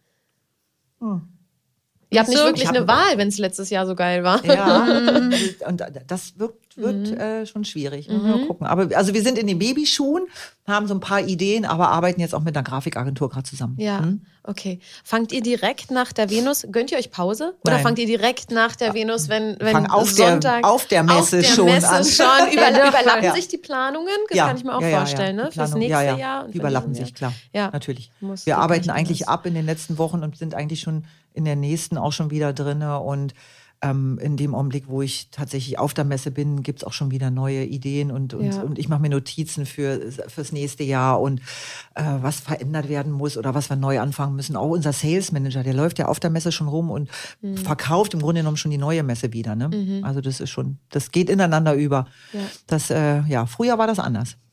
Ihr habt nicht So, wirklich ich hab eine Wahl, wenn es letztes Jahr so geil war. Ja, und das wird schon schwierig. Mal gucken. Aber also wir sind in den Babyschuhen, haben so ein paar Ideen, aber arbeiten jetzt auch mit einer Grafikagentur gerade zusammen. Ja, okay. Fangt ihr direkt nach der Venus, gönnt ihr euch Pause? Oder Nein. fangt ihr direkt nach der Venus, wenn Fang auf Sonntag... auf der Messe schon an. Überlappen Ja. sich die Planungen? Das Ja, kann ich mir auch ja, vorstellen, ja, ne? die Fürs Planung, nächste ja. Jahr. Und Die für überlappen diesen sich, klar. Ja. Natürlich. Muss Wir die arbeiten gleichen eigentlich das. ab in den letzten Wochen und sind eigentlich schon in der nächsten auch schon wieder drinne. Und in dem Augenblick, wo ich tatsächlich auf der Messe bin, gibt's auch schon wieder neue Ideen und ich mache mir Notizen fürs nächste Jahr und was verändert werden muss oder was wir neu anfangen müssen. Auch unser Sales Manager, der läuft ja auf der Messe schon rum und verkauft im Grunde genommen schon die neue Messe wieder. Ne? Also das geht ineinander über. Ja. Das, früher war das anders.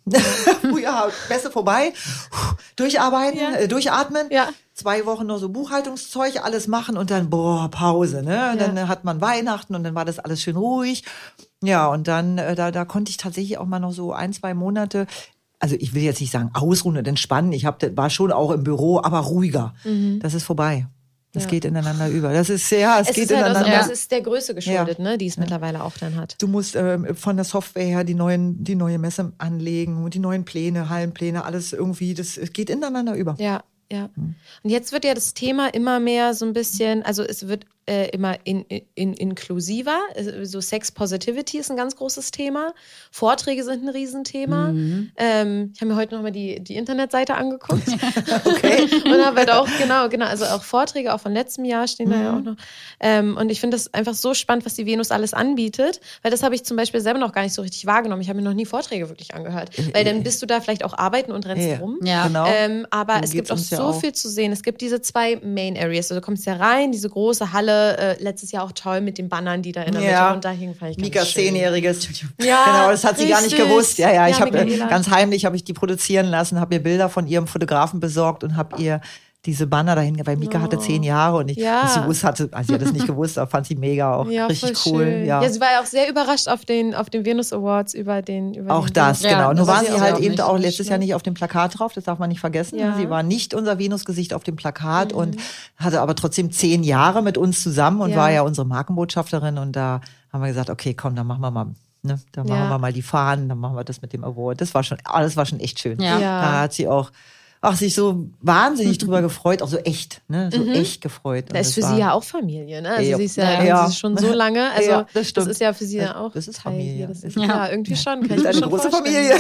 Frühjahr, Messe vorbei, durcharbeiten, durchatmen. Ja. 2 Wochen nur so Buchhaltungszeug, alles machen und dann, Pause, ne? Und dann hat man Weihnachten und dann war das alles schön ruhig. Ja, und dann, da konnte ich tatsächlich auch mal noch so 1-2 Monate, also ich will jetzt nicht sagen ausruhen und entspannen, war schon auch im Büro, aber ruhiger. Das ist vorbei. Das geht ineinander über. Das ist, geht ist ineinander. Halt das ist der Größe geschuldet, ne, die es mittlerweile auch dann hat. Du musst von der Software her die neue Messe anlegen und die neuen Pläne, Hallenpläne, alles irgendwie, das geht ineinander über. Ja. Und jetzt wird ja das Thema immer mehr so ein bisschen, also es wird immer inklusiver. So Sex Positivity ist ein ganz großes Thema. Vorträge sind ein Riesenthema. Ich habe mir heute nochmal die Internetseite angeguckt. Okay. Und habe halt auch, genau, also auch Vorträge, auch von letztem Jahr stehen da ja auch noch. Und ich finde das einfach so spannend, was die Venus alles anbietet, weil das habe ich zum Beispiel selber noch gar nicht so richtig wahrgenommen. Ich habe mir noch nie Vorträge wirklich angehört, weil dann bist du da vielleicht auch arbeiten und rennst rum. Ja, genau. Aber es gibt auch so viel zu sehen. Es gibt diese 2 Main Areas. Also du kommst ja rein, diese große Halle, letztes Jahr auch toll mit den Bannern, die da in der Mitte runterhingen. Mikas 10-jähriges. Ja, genau, das hat sie gar nicht gewusst. Ja, ich habe Michaela. ganz heimlich habe ich die produzieren lassen, habe ihr Bilder von ihrem Fotografen besorgt und habe ihr diese Banner dahin, weil Mika hatte 10 Jahre und sie hat das nicht gewusst, aber fand sie mega auch richtig cool. Schön. Ja, sie war ja auch sehr überrascht auf den Venus Awards über den auch das, genau. Nur war sie halt eben auch letztes nicht, Jahr nicht auf dem Plakat drauf, das darf man nicht vergessen. Ja. Sie war nicht unser Venus-Gesicht auf dem Plakat und hatte aber trotzdem 10 Jahre mit uns zusammen und war ja unsere Markenbotschafterin und da haben wir gesagt, okay, komm, dann machen wir mal. Ne, dann machen wir mal die Fahnen, dann machen wir das mit dem Award. Das war schon echt schön. Ja. Da hat sie auch sich so wahnsinnig drüber gefreut, auch so echt, ne, so echt gefreut. Das ist für sie ja auch Familie, ne? Also sie ist sie ist schon so lange, also das ist ja für sie ja auch das ist Familie. Das ist, irgendwie schon. Kann Das ich ist mir eine schon große vorstellen.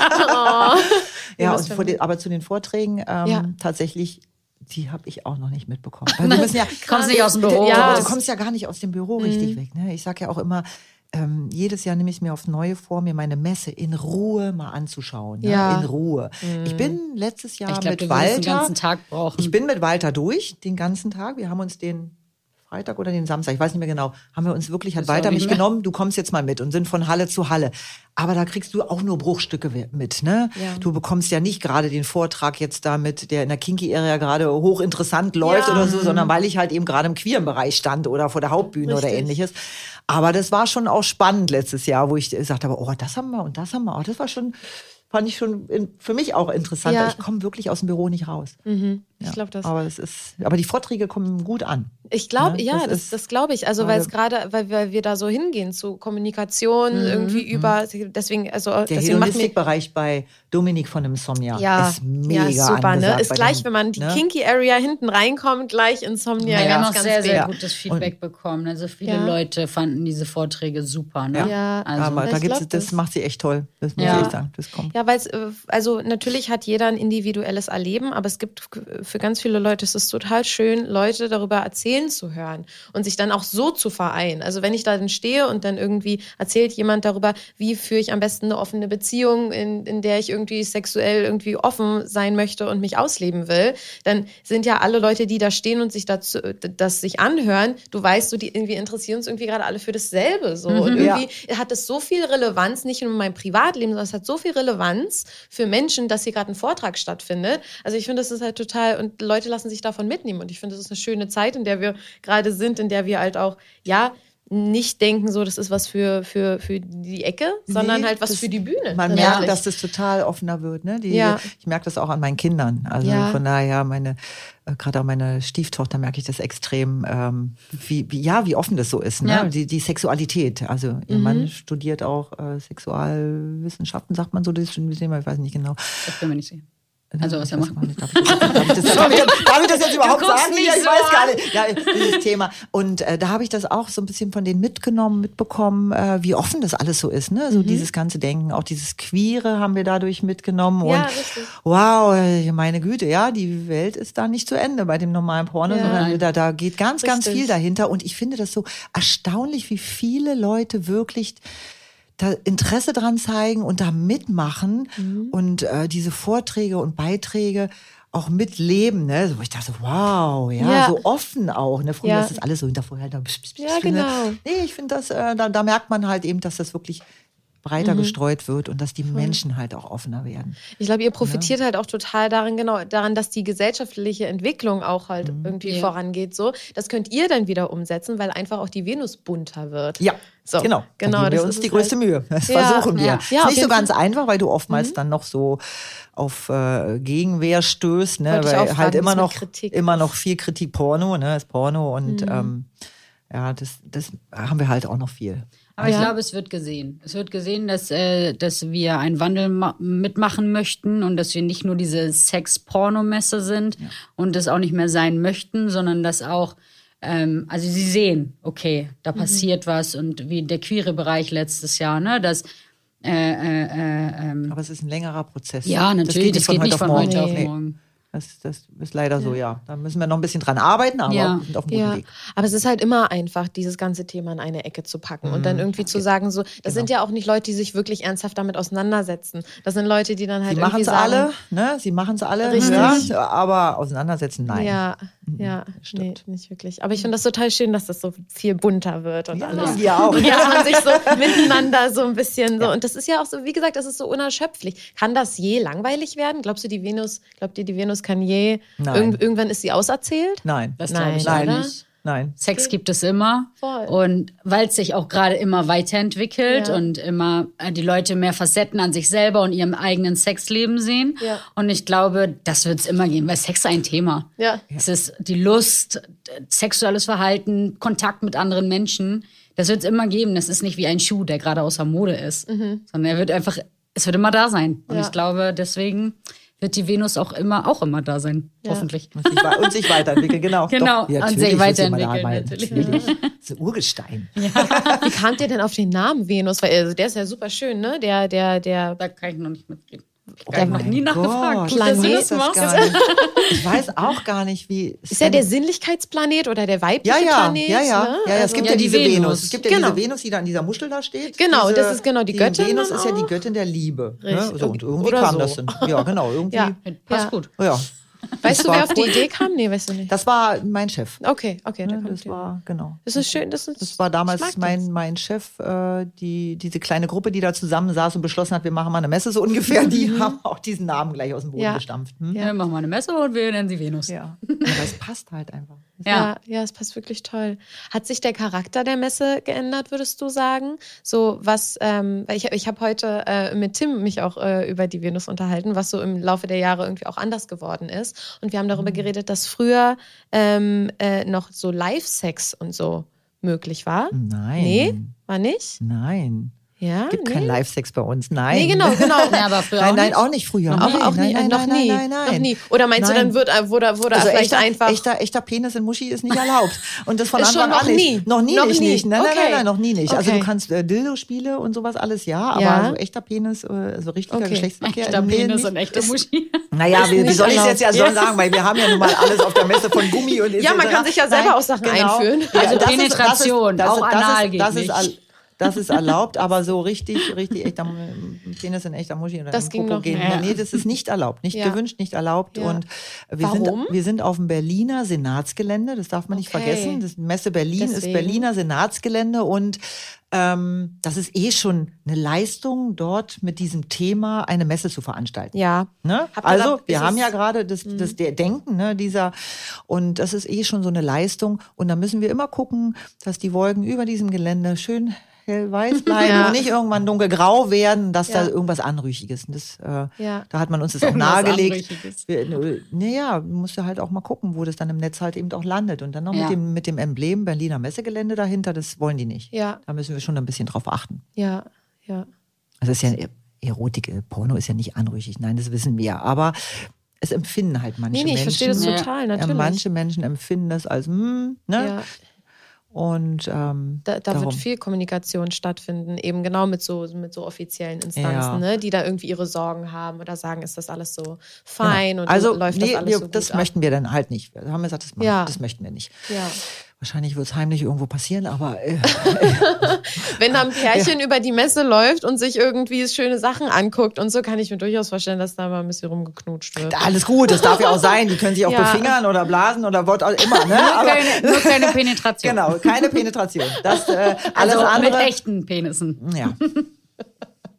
Familie. Und aber zu den Vorträgen tatsächlich, die habe ich auch noch nicht mitbekommen. Weil wir müssen kommst nicht aus dem Büro. Du kommst ja gar nicht aus dem Büro richtig weg. Ne? Ich sage ja auch immer, jedes Jahr nehme ich es mir aufs Neue vor, mir meine Messe in Ruhe mal anzuschauen. Ne? In Ruhe. Ich bin letztes Jahr mit Walter. Den ganzen Tag brauchen. Ich bin mit Walter durch, den ganzen Tag. Wir haben uns den Freitag oder den Samstag, ich weiß nicht mehr genau, haben wir uns wirklich, hat Walter mich genommen, du kommst jetzt mal mit und sind von Halle zu Halle. Aber da kriegst du auch nur Bruchstücke mit, ne? Ja. Du bekommst ja nicht gerade den Vortrag jetzt da mit, der in der Kinky-Area gerade hochinteressant läuft oder so, sondern weil ich halt eben gerade im queeren Bereich stand oder vor der Hauptbühne oder ähnliches. Aber das war schon auch spannend letztes Jahr, wo ich gesagt habe, das haben wir und das haben wir. Das war schon, fand ich schon für mich auch interessant. Ja. Ich komme wirklich aus dem Büro nicht raus. Ich glaube das. Aber die Vorträge kommen gut an. Ich glaube, das glaube ich. Also weil es gerade, weil wir da so hingehen zu Kommunikation irgendwie über, deswegen, also der Hedonistikbereich bei Dominik von Insomnia ist mega super, angesagt. Ne? Ist gleich, wenn man die Kinky Area hinten reinkommt, gleich Insomnia. Wir haben auch sehr, sehr gutes Feedback bekommen. Also viele Leute fanden diese Vorträge super. Ne? Ja, aber das macht sie echt toll. Das muss ich echt sagen. Das kommt. Ja, weil also natürlich hat jeder ein individuelles Erleben, aber es gibt für ganz viele Leute, es ist total schön, Leute darüber erzählen zu hören und sich dann auch so zu vereinen. Also wenn ich da dann stehe und dann irgendwie erzählt jemand darüber, wie führe ich am besten eine offene Beziehung, in der ich irgendwie sexuell irgendwie offen sein möchte und mich ausleben will, dann sind ja alle Leute, die da stehen und sich das sich anhören, du weißt, die irgendwie interessieren uns irgendwie gerade alle für dasselbe. So. Und irgendwie hat es so viel Relevanz, nicht nur in meinem Privatleben, sondern es hat so viel Relevanz für Menschen, dass hier gerade ein Vortrag stattfindet. Also ich finde, das ist halt total, und Leute lassen sich davon mitnehmen. Und ich finde, das ist eine schöne Zeit, in der wir gerade sind, in der wir halt auch, nicht denken, so, das ist was für die Ecke, sondern halt was für die Bühne. Man merkt, dass das total offener wird. Ne? Ich merke das auch an meinen Kindern. Also von daher, gerade auch meine Stieftochter merke ich das extrem, wie offen das so ist. Ne? Ja. Die Sexualität. Also ihr Mann studiert auch Sexualwissenschaften, sagt man so, das ist schon, ich weiß nicht genau. Das bin mir nicht sicher. Also was er macht. Darf ich das jetzt überhaupt sagen? Ich weiß gar nicht. Ja, dieses Thema. Und da habe ich das auch so ein bisschen von denen mitbekommen, wie offen das alles so ist. Ne? So dieses ganze Denken, auch dieses Queere haben wir dadurch mitgenommen. Und wow, meine Güte, die Welt ist da nicht zu Ende bei dem normalen Porno, sondern da geht ganz viel dahinter. Und ich finde das so erstaunlich, wie viele Leute wirklich da Interesse dran zeigen und da mitmachen und diese Vorträge und Beiträge auch mitleben, ne? So, wo ich dachte, wow, so offen auch. Ne? Früher ist das alles so hintervorher. Genau. Nee, ich finde das, da merkt man halt eben, dass das wirklich breiter gestreut wird und dass die Menschen halt auch offener werden. Ich glaube, ihr profitiert halt auch total daran, dass die gesellschaftliche Entwicklung auch halt irgendwie vorangeht. So, das könnt ihr dann wieder umsetzen, weil einfach auch die Venus bunter wird. Ja, so, genau. Da geben wir uns die größte Mühe. Das versuchen wir. Ja, ist nicht so ganz einfach, weil du oftmals dann noch so auf Gegenwehr stößt, ne? Weil halt immer noch viel Kritik Porno, ne? Ist Porno und das haben wir halt auch noch viel. Aber ich glaube, es wird gesehen. Es wird gesehen, dass wir einen Wandel mitmachen möchten und dass wir nicht nur diese Sex-Porno-Messe sind und das auch nicht mehr sein möchten, sondern dass auch, also sie sehen, okay, da passiert was und wie der queere Bereich letztes Jahr, ne, dass aber es ist ein längerer Prozess. Ja, natürlich, das geht nicht von heute auf morgen. Das ist leider so, ja. Da müssen wir noch ein bisschen dran arbeiten, aber wir sind auf einem guten Weg. Aber es ist halt immer einfach, dieses ganze Thema in eine Ecke zu packen und dann irgendwie zu sagen, so, das sind ja auch nicht Leute, die sich wirklich ernsthaft damit auseinandersetzen. Das sind Leute, die dann halt irgendwie sagen... Sie machen es alle, richtig. Ja, aber auseinandersetzen, nein. Ja, nee, nicht wirklich. Aber ich finde das total schön, dass das so viel bunter wird und alles. Ja, auch. Und dass man sich so miteinander so ein bisschen so... Und das ist ja auch so, wie gesagt, das ist so unerschöpflich. Kann das je langweilig werden? Glaubt ihr, die Venus kann je... Irgendwann ist sie auserzählt? Nein. Das glaube ich nicht. Nein. Sex gibt es immer. Voll. Und weil es sich auch gerade immer weiterentwickelt und immer die Leute mehr Facetten an sich selber und ihrem eigenen Sexleben sehen. Ja. Und ich glaube, das wird es immer geben, weil Sex ist ein Thema. Ja. Es ist die Lust, sexuelles Verhalten, Kontakt mit anderen Menschen. Das wird es immer geben. Das ist nicht wie ein Schuh, der gerade außer Mode ist. Sondern es wird immer da sein. Und ich glaube, deswegen wird die Venus auch immer da sein, hoffentlich. Und sich weiterentwickeln, genau. Genau, ja, und sich weiterentwickeln. Natürlich. Das ist ein Urgestein. Ja. Wie kamt ihr denn auf den Namen Venus? Weil also der ist ja super schön, ne? Da kann ich noch nicht mitreden. Ich habe noch nie Gott, nachgefragt. Planet, ich weiß auch gar nicht, wie... Ist der Sinnlichkeitsplanet oder der weibliche Planet? Ja, es gibt ja diese Venus. Es gibt ja diese Venus, die da an dieser Muschel da steht. Genau, das ist genau die Göttin. Venus ist ja die Göttin der Liebe. Ne? So, und irgendwie oder kam so. das dann. Ja, genau. Irgendwie. Passt gut. Ja. Weißt du, wer auf die Idee kam? Nee, weißt du nicht. Das war mein Chef. Okay, Das war, genau. Das ist schön. Das war damals mein Chef, diese kleine Gruppe, die da zusammen saß und beschlossen hat, wir machen mal eine Messe so ungefähr, die haben auch diesen Namen gleich aus dem Boden gestampft. Ja, wir machen mal eine Messe und wir nennen sie Venus. Ja, aber es passt halt einfach. Ja, es passt wirklich toll. Hat sich der Charakter der Messe geändert, würdest du sagen? So was, ich habe heute mit Tim mich auch über die Venus unterhalten, was so im Laufe der Jahre irgendwie auch anders geworden ist. Und wir haben darüber geredet, dass früher noch so Live-Sex und so möglich war. Nein. Nee, war nicht? Nein. Ja, es gibt keinen Live-Sex bei uns, nein. Nee, genau. Ja, aber früher nein, auch nicht früher. Noch nie. Oder meinst du, dann wurde also vielleicht einfach... Echter Penis in Muschi ist nicht erlaubt. Und das von ist Anfang an nicht. Noch nie nicht. Nein, noch nie nicht. Okay. Also du kannst Dildo-Spiele und sowas alles, aber so echter Penis, so richtiger Geschlechtsverkehr. Echter Penis und echte Muschi. Naja, wie soll ich es jetzt sagen? Weil wir haben ja nun mal alles auf der Messe von Gummi und ja, man kann sich ja selber auch Sachen einführen. Also Penetration, auch anal geht nicht. Das ist erlaubt, aber so richtig echter Penis in echter Muschi oder das ging Popo noch gehen. nicht. Nee, das ist nicht erlaubt, nicht gewünscht, nicht erlaubt. Ja. Und Warum? Wir sind auf dem Berliner Senatsgelände, das darf man nicht vergessen. Das Messe Berlin ist Berliner Senatsgelände und das ist schon eine Leistung, dort mit diesem Thema eine Messe zu veranstalten. Ja. Ne? Also wir haben ja gerade das Denken, ne, und das ist schon so eine Leistung. Und da müssen wir immer gucken, dass die Wolken über diesem Gelände schön hellweiß bleiben und nicht irgendwann dunkelgrau werden, dass da irgendwas Anrüchiges. Da hat man uns das auch nahegelegt. Du musst ja halt auch mal gucken, wo das dann im Netz halt eben auch landet. Und dann noch mit dem Emblem Berliner Messegelände dahinter, das wollen die nicht. Ja. Da müssen wir schon ein bisschen drauf achten. Ja. Also das ist ja Erotik, Porno ist ja nicht anrüchig, nein, das wissen wir. Aber es empfinden halt manche Menschen. Ich verstehe das total, natürlich. Manche Menschen empfinden das als, ne? Ja. Und da wird viel Kommunikation stattfinden, eben genau mit so offiziellen Instanzen, ne, die da irgendwie ihre Sorgen haben oder sagen, ist das alles so fein und also, läuft das alles so gut das ab? möchten wir dann halt nicht. Wir haben gesagt, das möchten wir nicht. Ja. Wahrscheinlich wird es heimlich irgendwo passieren, aber... Wenn da ein Pärchen über die Messe läuft und sich irgendwie schöne Sachen anguckt und so, kann ich mir durchaus vorstellen, dass da mal ein bisschen rumgeknutscht wird. Alles gut, das darf ja auch sein. Die können sich auch befingern oder blasen oder was auch immer. Ne? Nur keine Penetration. Genau, keine Penetration. Das, alles also andere, mit echten Penissen. Ja.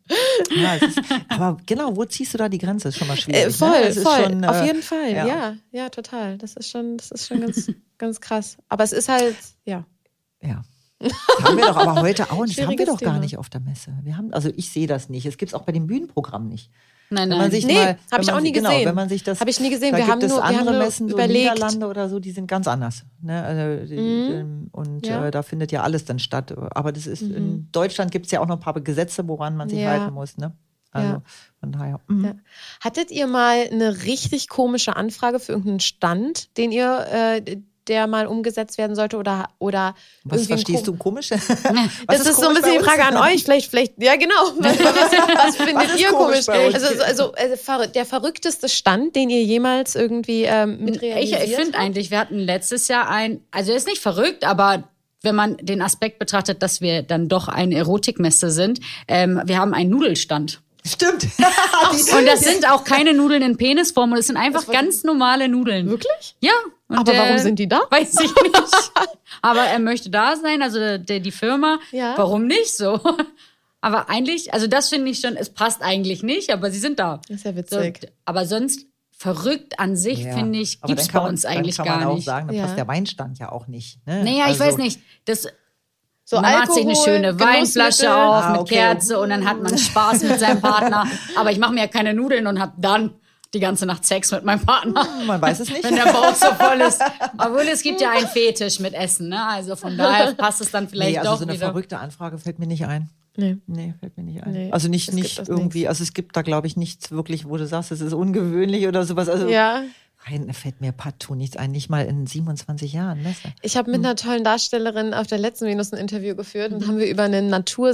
Ja, aber genau, wo ziehst du da die Grenze? Ist schon mal schwierig. Voll, ne? voll. Schon, auf jeden Fall. ja. Ja, total. Das ist schon ganz, ganz krass. Aber es ist halt, ja. Ja. Das haben wir doch aber heute auch nicht. Das haben wir Schwieriges doch gar Thema. nicht auf der Messe. Also ich sehe das nicht. Es gibt es auch bei dem Bühnenprogramm nicht. Nein, Wenn nein. man sich Nee, mal, hab ich auch nie gesehen. Wenn man sich das, Habe ich nie gesehen. Da Wir gibt haben es nur, andere nur Messen, so überlegt. Niederlande oder so, die sind ganz anders. Ne? Also und Ja. da findet ja alles dann statt. Aber das ist in Deutschland gibt es ja auch noch ein paar Gesetze, woran man sich Ja. halten muss. Ne? Also Ja. von daher. Ja. Hattet ihr mal eine richtig komische Anfrage für irgendeinen Stand, den ihr, der mal umgesetzt werden sollte oder Was irgendwie verstehst du komisch? Das ist so ein bisschen die Frage an euch. Vielleicht, ja genau. Was findet ist ihr komisch komisch? bei uns? Also der verrückteste Stand, den ihr jemals irgendwie mit realisiert Ich finde eigentlich, wir hatten letztes Jahr also er ist nicht verrückt, aber wenn man den Aspekt betrachtet, dass wir dann doch eine Erotikmesse sind, wir haben einen Nudelstand. Stimmt. Und das sind auch keine Nudeln in Penisform, das sind einfach ganz normale Nudeln. Wirklich? Ja. Und Aber warum sind die da? Weiß ich nicht. Aber er möchte da sein, also die Firma. Ja. Warum nicht so? Aber eigentlich, also das finde ich schon, es passt eigentlich nicht, aber sie sind da. Das ist ja witzig. So, aber sonst verrückt an sich, Ja. finde ich, Aber gibt es dann kann bei man- uns eigentlich dann kann man gar auch nicht. sagen, dann Ja. passt der Weinstand ja auch nicht. Ne? Naja, ich Also- weiß nicht. Das, So man macht sich eine schöne Weinflasche Genussmittel. auf mit okay. Kerze und dann hat man Spaß mit seinem Partner. Aber ich mache mir ja keine Nudeln und habe dann die ganze Nacht Sex mit meinem Partner. Man weiß es nicht. Wenn der Bauch so voll ist. Obwohl es gibt ja einen Fetisch mit Essen, ne? Also von daher passt es dann vielleicht Nee, also doch so eine wieder. verrückte Anfrage fällt mir nicht ein. Nee. Fällt mir nicht ein. Nee, also nicht es gibt das irgendwie, also es gibt da, glaube ich, nichts wirklich, wo du sagst, es ist ungewöhnlich oder sowas. Also Ja. fällt mir partout nichts ein, nicht mal in 27 Jahren. Messe. Ich habe mit einer tollen Darstellerin auf der letzten Venus ein Interview geführt und haben wir über einen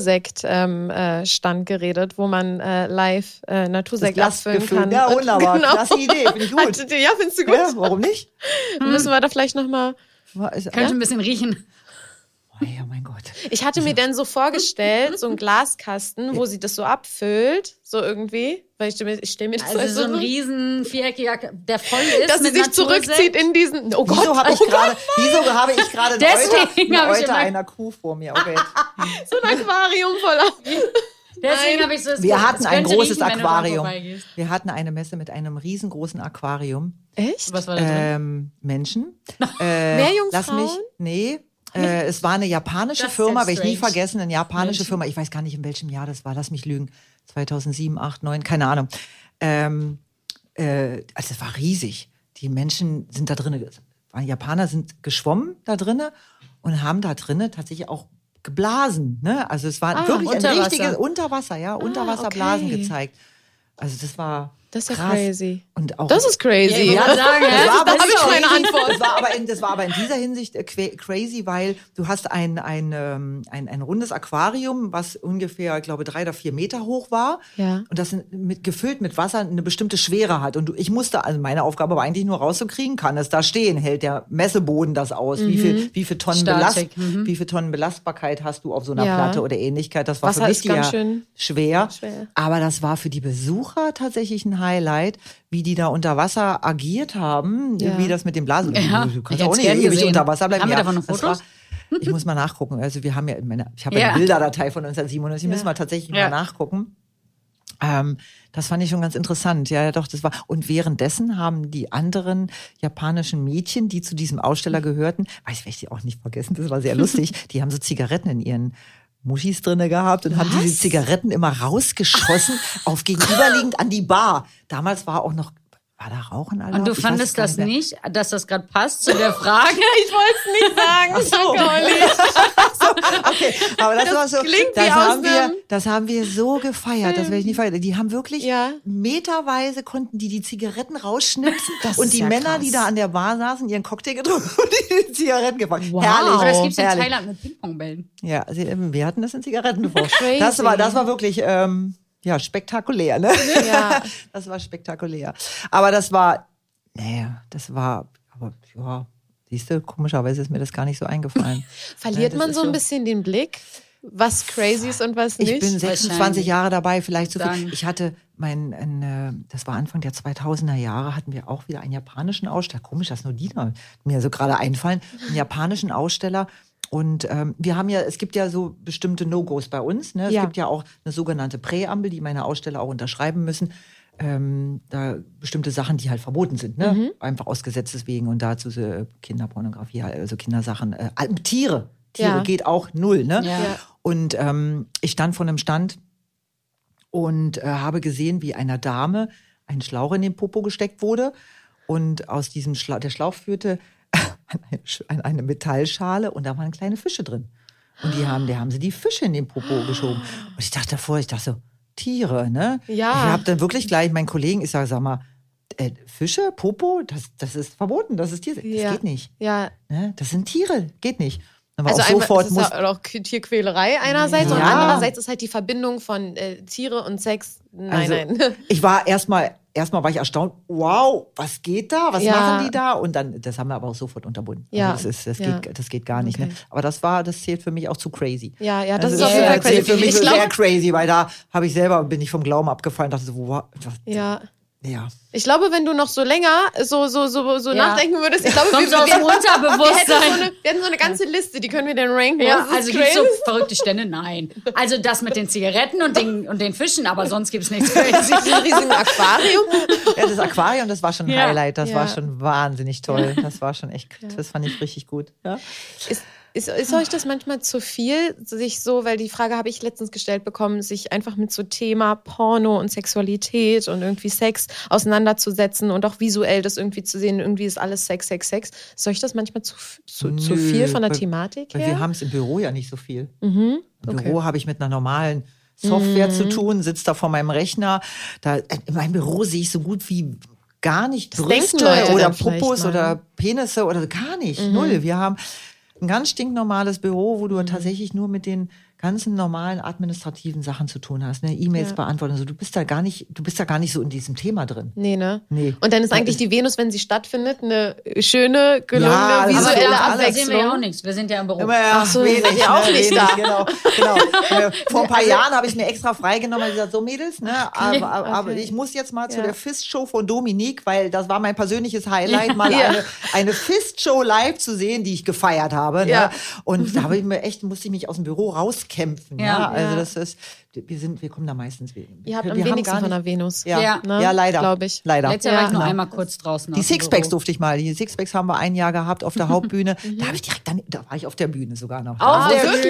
Natursekt-Stand geredet, wo man live Natursekt abfüllen kann. Ja, wunderbar. Genau. Klasse Idee, finde ich gut. Ja, findest du gut? Ja, warum nicht? Müssen wir da vielleicht nochmal... Könnte ein bisschen riechen. Oh, ja, mein Gott. Ich hatte mir dann so vorgestellt, so einen Glaskasten, wo sie das so abfüllt, so irgendwie. Weil ich stell mir das Also so ein riesen viereckiger, der voll ist dass sie mit sich Natursekt. zurückzieht in diesen... Oh Gott, Wieso habe ich gerade Deswegen eine habe ich Euter immer- einer Kuh vor mir? Okay. so ein Aquarium voller... Deswegen habe ich so das Wir Gefühl, hatten es ein könnte großes riechen, wenn du dran Aquarium. vorbeigehst. Wir hatten eine Messe mit einem riesengroßen Aquarium. Echt? Was war da drin? Menschen. Meerjungfrauen? Es war eine japanische Das ist Firma, ja werde ich nie strange. vergessen, eine japanische Menschen. Firma. Ich weiß gar nicht, in welchem Jahr das war. Lass mich lügen. 2007, 8, 9, keine Ahnung. Also es war riesig. Die Menschen sind da drinnen. Japaner sind geschwommen da drinnen und haben da drinnen tatsächlich auch geblasen. Ne? Also es war wirklich ein Unterwasser. richtiges Unterwasser, ja, Unterwasserblasen okay. gezeigt. Also das war Das ist ja krass. crazy. Und auch Das ist crazy. Ja, ich wollte sagen, das war aber das nicht ist meine crazy. Antwort. Das war aber in dieser Hinsicht crazy, weil du hast ein rundes Aquarium, was ungefähr, ich glaube, 3 oder 4 Meter hoch war. Ja. Und das gefüllt mit Wasser eine bestimmte Schwere hat. Und ich musste, also meine Aufgabe war eigentlich nur rauszukriegen, kann es da stehen, hält der Messeboden das aus? Wie viel Tonnen Statik, wie viel Tonnen Belastbarkeit hast du auf so einer Ja. Platte oder Ähnlichkeit? Das war Wasser für mich ist ganz ja schön schwer. schwer. Aber das war für die Besucher tatsächlich ein Highlight, wie die da unter Wasser agiert haben, Ja. wie das mit dem Blasen. Ja, Du ich kannst hätte auch es nicht gern ewig gesehen. unter Wasser bleiben. Haben wir Ja, davon noch das Fotos? ich muss mal nachgucken. Also wir haben ja, ich habe ja Ja. eine Bilderdatei von 1997, Ja. müssen wir tatsächlich Ja. mal nachgucken. Das fand ich schon ganz interessant. Ja, doch, das war. Und währenddessen haben die anderen japanischen Mädchen, die zu diesem Aussteller gehörten, werde ich die auch nicht vergessen, das war sehr lustig, die haben so Zigaretten in ihren Muschis drinne gehabt und haben diese Zigaretten immer rausgeschossen auf gegenüberliegend an die Bar. Damals war auch noch, war da Rauchen erlaubt? Und du Ich weiß fandest es gar das mehr. nicht, dass das gerade passt zu der Frage? Ich wollte es nicht sagen. Danke, Olli. Okay, aber das war so, klingt wie aus einem- das haben wir so gefeiert, das werde ich nie vergessen. Die haben wirklich Ja. meterweise konnten die Zigaretten rausschnipsen Das und ist die ja Männer, krass. die da an der Bar saßen, ihren Cocktail getrunken und die Zigaretten gefangen. Wow. Herrlich. Aber das gibt's in herrlich. Thailand mit Ping-Pong-Bällen. Ja, wir hatten das in Zigaretten vor. Crazy. Das war wirklich ja, spektakulär, ne? Ja. Das war spektakulär. Aber aber ja, siehst du, komischerweise ist mir das gar nicht so eingefallen. Verliert Ja, das man ist so ein so. bisschen den Blick, was crazy ist und was nicht? Ich bin 26 Wahrscheinlich. Jahre dabei, vielleicht so Sagen. viel. Ich hatte das war Anfang der 2000er Jahre, hatten wir auch wieder einen japanischen Aussteller. Komisch, dass nur die da mir so gerade einfallen. Einen japanischen Aussteller. Und wir haben es gibt ja so bestimmte No-Gos bei uns. Ne? Es gibt ja auch eine sogenannte Präambel, die meine Aussteller auch unterschreiben müssen. Da bestimmte Sachen, die halt verboten sind, ne? Einfach aus Gesetzes wegen und dazu Kinderpornografie, also Kindersachen, Tiere geht auch null, ne? Ja. Und ich stand vor einem Stand und habe gesehen, wie einer Dame ein Schlauch in den Popo gesteckt wurde und aus diesem der Schlauch führte an eine Metallschale und da waren kleine Fische drin. Und die haben sie die Fische in den Popo geschoben. Und ich dachte so, Tiere, ne? Ja. Ich habe dann wirklich gleich meinen Kollegen, ich sag mal, Fische, Popo, das ist verboten, das ist Tier, das geht nicht. Ja. Ne? Das sind Tiere, geht nicht. Aber Also auch sofort das ist auch Tierquälerei einerseits und andererseits ist halt die Verbindung von Tiere und Sex. Nein. Ich war erstmal war ich erstaunt, wow, was geht da? Was machen die da? Und dann, das haben wir aber auch sofort unterbunden. Ja. Also das geht gar nicht. Okay. Ne? Aber das zählt für mich auch zu crazy. Ja, das Also ist auf jeden Fall das zählt crazy. für mich so sehr crazy, weil da bin ich vom Glauben abgefallen, dachte so, wow, ja. Ich glaube, wenn du noch so länger so nachdenken würdest, ich glaube, Kommt so aus dem Unterbewusstsein. wir hätten so eine ganze Liste, die können wir dann ranken. Ja, also gibt es so verrückte Stände? Nein. Also das mit den Zigaretten und den Fischen, aber sonst gibt es nichts crazy. Ein riesiges Aquarium. Ja, das Aquarium, das war schon ein Highlight, das war schon wahnsinnig toll. Das war schon echt, das fand ich richtig gut. Ja. Ist euch das manchmal zu viel, sich so, weil die Frage habe ich letztens gestellt bekommen, sich einfach mit so Thema Porno und Sexualität und irgendwie Sex auseinanderzusetzen und auch visuell das irgendwie zu sehen, irgendwie ist alles Sex. Ist euch das manchmal zu viel von der Thematik her? Weil wir haben es im Büro ja nicht so viel. Mhm. Im Büro habe ich mit einer normalen Software zu tun, sitze da vor meinem Rechner. In meinem Büro sehe ich so gut wie gar nicht Brüste oder Popos oder Penisse oder gar nicht. Null. Wir haben ein ganz stinknormales Büro, wo du tatsächlich nur mit den ganzen normalen administrativen Sachen zu tun hast, ne? E-Mails beantworten. Also du bist da gar nicht so in diesem Thema drin. Nee, ne? Nee. Und dann ist eigentlich die Venus, wenn sie stattfindet, eine schöne, gelungene, visuelle Da Abwechslung. sehen wir ja auch nichts. Wir sind ja im Büro. Ach so, seid ihr auch nicht da. Genau. Vor ein paar Jahren habe ich mir extra freigenommen und gesagt, so Mädels, ne? Aber ich muss jetzt mal zu der Fist-Show von Dominique, weil das war mein persönliches Highlight, mal eine Fist-Show live zu sehen, die ich gefeiert habe. Ne? Und da musste ich mich aus dem Büro rauskämpfen. Also das ist, wir kommen da meistens. Ihr habt am wenigsten von der Venus. Ja, leider. Glaube ich. Leider. Letztes Jahr war ich noch einmal kurz draußen. Die Sixpacks durfte ich mal. Die Sixpacks haben wir ein Jahr gehabt auf der Hauptbühne. Da war ich auf der Bühne sogar noch. Auf der Bühne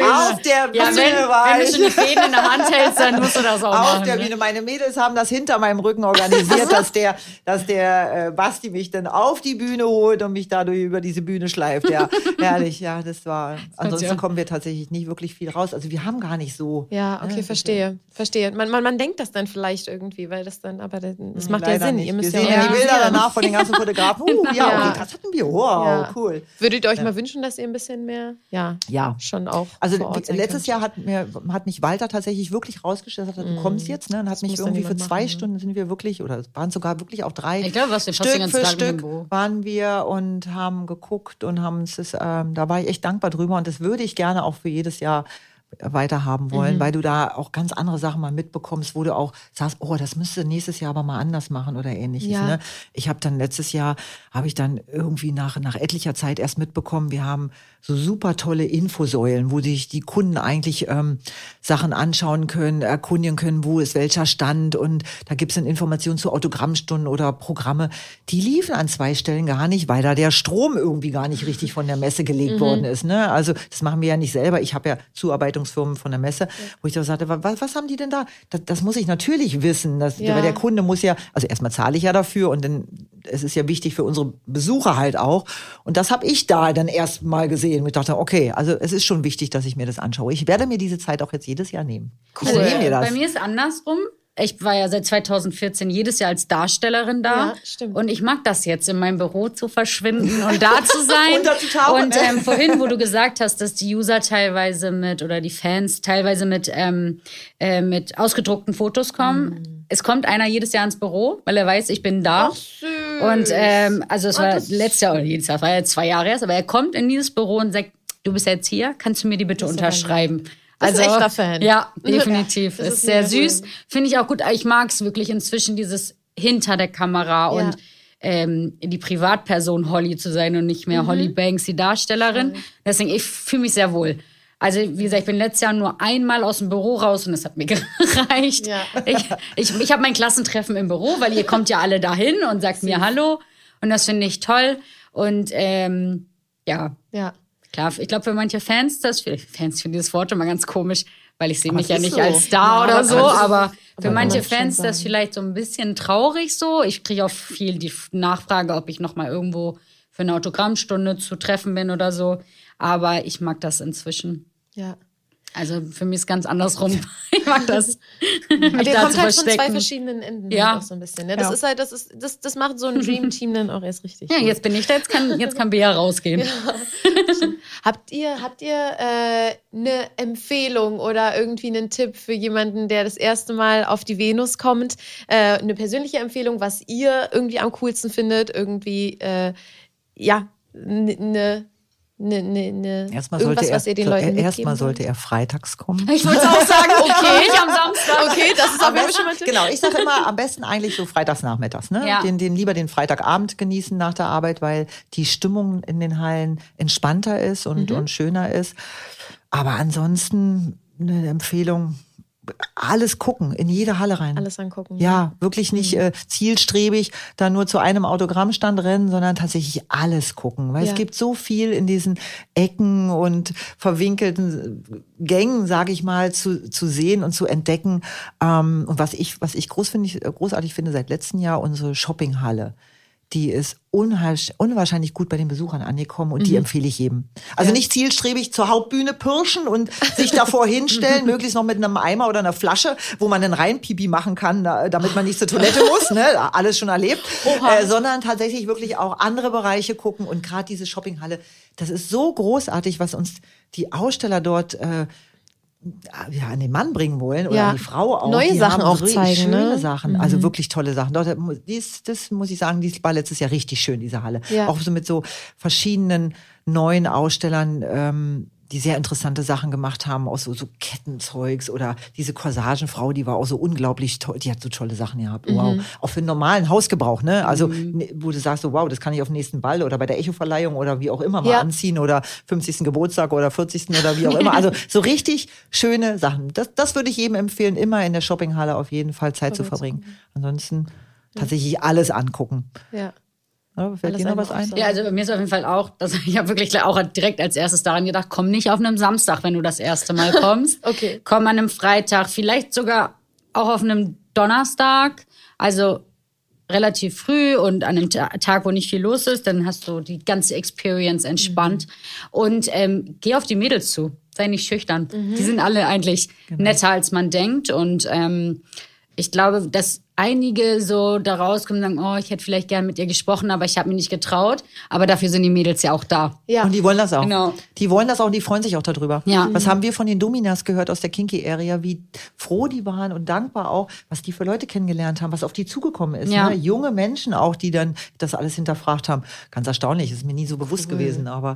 war wenn ich. du schon die Fäden in der Hand hältst, dann musst du das auch machen. Auf der Bühne. Meine Mädels haben das hinter meinem Rücken organisiert, dass der Basti mich dann auf die Bühne holt und mich dadurch über diese Bühne schleift. Ja, herrlich. Ja, das war. Ansonsten kommen wir tatsächlich nicht wirklich viel raus. Also wir haben gar nicht so. Ja, okay, verstehe. Man denkt das dann vielleicht irgendwie, weil das dann, aber das macht ja Sinn. Nicht. Ihr müsst wir sehen ja die Bilder danach von den ganzen Fotografen. Okay, das hatten wir. Wow, cool. Würdet ihr euch mal wünschen, dass ihr ein bisschen mehr, schon auch also vor Ort sein letztes könnt? Jahr hat mich Walter tatsächlich wirklich rausgestellt, hat gesagt, du kommst jetzt, ne? Und hat mich irgendwie für 2 Stunden sind wir wirklich, oder es waren sogar wirklich auch 3. Ich glaube, was wir fast den ganzen Tag im Büro waren wir und haben geguckt und haben da war ich echt dankbar drüber und das würde ich gerne auch für jedes Jahr weiter haben wollen, weil du da auch ganz andere Sachen mal mitbekommst, wo du auch sagst, oh, das müsste nächstes Jahr aber mal anders machen oder ähnliches. Ja. Ne? Ich habe dann letztes Jahr, irgendwie nach etlicher Zeit erst mitbekommen, wir haben so super tolle Infosäulen, wo sich die Kunden eigentlich Sachen anschauen können, erkundigen können, wo ist welcher Stand und da gibt es dann Informationen zu Autogrammstunden oder Programme. Die liefen an 2 Stellen gar nicht, weil da der Strom irgendwie gar nicht richtig von der Messe gelegt worden ist. Ne? Also das machen wir ja nicht selber. Ich habe ja Zuarbeitungsfirmen von der Messe, wo ich da sagte, was haben die denn da? Das muss ich natürlich wissen, weil der Kunde muss ja, also erstmal zahle ich ja dafür und dann es ist ja wichtig für unsere Besucher halt auch. Und das habe ich da dann erst mal gesehen. Und ich dachte, okay, also es ist schon wichtig, dass ich mir das anschaue. Ich werde mir diese Zeit auch jetzt jedes Jahr nehmen. Cool. Also, nehme mir das. Bei mir ist andersrum. Ich war ja seit 2014 jedes Jahr als Darstellerin da. Ja, stimmt. Und ich mag das jetzt, in meinem Büro zu verschwinden und da zu sein. Und vorhin, wo du gesagt hast, dass die User teilweise oder die Fans teilweise mit ausgedruckten Fotos kommen. Es kommt einer jedes Jahr ins Büro, weil er weiß, ich bin da. Ach, süß. Und also es war letztes Jahr oder jedes Jahr, es war ja 2 Jahre erst, aber er kommt in dieses Büro und sagt, du bist jetzt hier, kannst du mir die bitte unterschreiben? Das ist ein echter Fan. Ja, definitiv. Das ist sehr süß. Finde ich auch gut. Ich mag es wirklich inzwischen, dieses hinter der Kamera und die Privatperson Holly zu sein und nicht mehr Holly Banks, die Darstellerin. Deswegen, ich fühle mich sehr wohl. Also, wie gesagt, ich bin letztes Jahr nur einmal aus dem Büro raus und das hat mir gereicht. Ja. Ich habe mein Klassentreffen im Büro, weil ihr kommt ja alle dahin und sagt mir Hallo. Und das finde ich toll. Und ja. Klar, ich glaube, für manche Fans Fans finden dieses Wort immer ganz komisch, weil ich sehe mich ja nicht als Star oder so, aber für manche Fans ist das vielleicht so ein bisschen traurig so. Ich kriege auch viel die Nachfrage, ob ich noch mal irgendwo für eine Autogrammstunde zu treffen bin oder so. Aber ich mag das inzwischen. Ja. Also für mich ist es ganz andersrum. Ich mag das. Aber ihr kommt halt von zwei verschiedenen Enden halt auch so ein bisschen. Ne? Das ist halt, das macht so ein Dream-Team dann auch erst richtig. Ja, jetzt bin ich da, jetzt kann Bea rausgehen. Ja. Habt ihr eine Empfehlung oder irgendwie einen Tipp für jemanden, der das erste Mal auf die Venus kommt? Eine persönliche Empfehlung, was ihr irgendwie am coolsten findet? Irgendwie, Erstmal sollte er freitags kommen. Ich wollte auch sagen, okay, nicht am Samstag. Okay, das ist aber schon mal genau, ich sage immer, am besten eigentlich so freitags nachmittags. Ne? Ja. Lieber den Freitagabend genießen nach der Arbeit, weil die Stimmung in den Hallen entspannter ist und schöner ist. Aber ansonsten eine Empfehlung, alles gucken, in jede Halle rein. Alles angucken. Ja, wirklich nicht zielstrebig da nur zu einem Autogrammstand rennen, sondern tatsächlich alles gucken. Weil es gibt so viel in diesen Ecken und verwinkelten Gängen, sage ich mal, zu sehen und zu entdecken. Und was ich großartig finde seit letztem Jahr, unsere Shoppinghalle. Die ist unwahrscheinlich gut bei den Besuchern angekommen und die empfehle ich jedem. Also nicht zielstrebig zur Hauptbühne pirschen und sich davor hinstellen, möglichst noch mit einem Eimer oder einer Flasche, wo man dann rein Pipi machen kann, damit man nicht zur Toilette muss, ne? Alles schon erlebt, sondern tatsächlich wirklich auch andere Bereiche gucken und gerade diese Shoppinghalle, das ist so großartig, was uns die Aussteller dort an den Mann bringen wollen oder an die Frau auch. Neue Sachen auch zeigen. Schöne Sachen, also wirklich tolle Sachen. Das muss ich sagen, die war letztes Jahr richtig schön, diese Halle. Ja. Auch so mit so verschiedenen neuen Ausstellern, die sehr interessante Sachen gemacht haben, aus so Kettenzeugs oder diese Corsagenfrau, die war auch so unglaublich toll, die hat so tolle Sachen gehabt. Wow. Auch für einen normalen Hausgebrauch, ne? Also, wo du sagst so, wow, das kann ich auf den nächsten Ball oder bei der Echo-Verleihung oder wie auch immer mal anziehen oder 50. Geburtstag oder 40. oder wie auch immer. Also, so richtig schöne Sachen. Das würde ich jedem empfehlen, immer in der Shoppinghalle auf jeden Fall Zeit zu verbringen. Ansonsten tatsächlich alles angucken. Ja. Ja, fällt dir noch was ein? Ja, also bei mir ist auf jeden Fall auch, ich habe wirklich auch direkt als erstes daran gedacht, komm nicht auf einem Samstag, wenn du das erste Mal kommst. Okay. Komm an einem Freitag, vielleicht sogar auch auf einem Donnerstag, also relativ früh und an einem Tag, wo nicht viel los ist, dann hast du die ganze Experience entspannt. Und geh auf die Mädels zu, sei nicht schüchtern. Die sind alle eigentlich netter, als man denkt und ich glaube, dass einige so da rauskommen und sagen, oh, ich hätte vielleicht gern mit ihr gesprochen, aber ich habe mich nicht getraut. Aber dafür sind die Mädels ja auch da. Ja. Und die wollen das auch. Genau. Die wollen das auch und die freuen sich auch darüber. Ja. Was haben wir von den Dominas gehört aus der Kinky Area, wie froh die waren und dankbar auch, was die für Leute kennengelernt haben, was auf die zugekommen ist. Ja. Ne? Junge Menschen auch, die dann das alles hinterfragt haben. Ganz erstaunlich, ist mir nie so bewusst gewesen, aber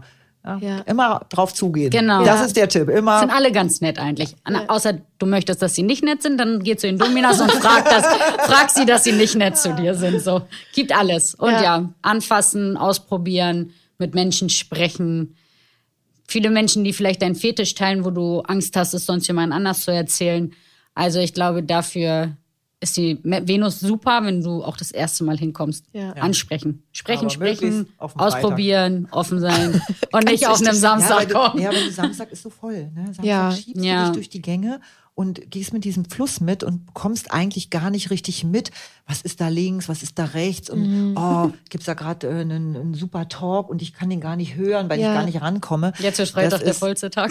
immer drauf zugehen. Genau. Das ist der Tipp. Immer. Sind alle ganz nett eigentlich. Außer du möchtest, dass sie nicht nett sind, dann geh zu den Dominas und frag sie, dass sie nicht nett zu dir sind. So, gibt alles. Und anfassen, ausprobieren, mit Menschen sprechen. Viele Menschen, die vielleicht deinen Fetisch teilen, wo du Angst hast, es sonst jemand anders zu erzählen. Also ich glaube, dafür ist die Venus super, wenn du auch das erste Mal hinkommst. Ja. Ansprechen. Sprechen, ausprobieren, offen sein und nicht auf einem Samstag kommen. Ja, weil Samstag ist so voll. Ne? Samstag schiebst du dich durch die Gänge und gehst mit diesem Fluss mit und kommst eigentlich gar nicht richtig mit. Was ist da links, was ist da rechts? Und gibt's da gerade einen super Talk und ich kann den gar nicht hören, weil ich gar nicht rankomme. Jetzt ist Freitag der vollste Tag.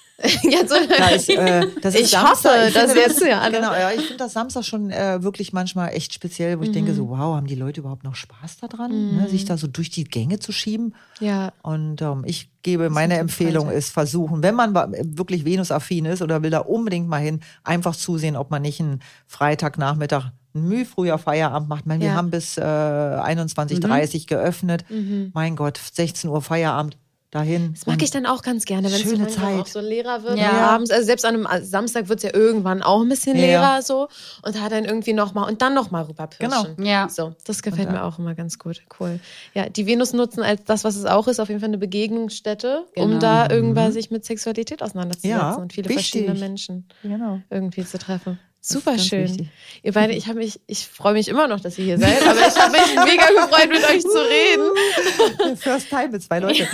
Ja, so das ist ich Samstag. hoffe, dass jetzt alle. Genau, ja, ich finde das Samstag schon wirklich manchmal echt speziell, wo ich denke so, wow, haben die Leute überhaupt noch Spaß daran, ne, sich da so durch die Gänge zu schieben? Ja. Und ich gebe, meine Empfehlung ist versuchen, wenn man wirklich Venus-affin ist oder will da unbedingt mal hin, einfach zusehen, ob man nicht einen Freitagnachmittag ein früher Feierabend macht. Wir haben bis 21:30 geöffnet. Mein Gott, 16 Uhr Feierabend. dahin. Das mag ich dann auch ganz gerne, wenn es Schöne so Zeit. auch so leerer wird. Ja. Abends, also selbst an einem Samstag wird es ja irgendwann auch ein bisschen leerer so. Und da dann irgendwie nochmal und dann nochmal rüberpirschen. Genau. Ja. So, das gefällt mir auch immer ganz gut. Cool. Ja, die Venus nutzen als das, was es auch ist, auf jeden Fall eine Begegnungsstätte, um Genau. da irgendwann sich mit Sexualität auseinanderzusetzen Ja, und viele wichtig. verschiedene Menschen irgendwie zu treffen. Super ganz schön. wichtig. Ihr beide, ich freue mich immer noch, dass ihr hier seid, aber ich habe mich mega gefreut, mit euch zu reden. First time mit 2 Leuten.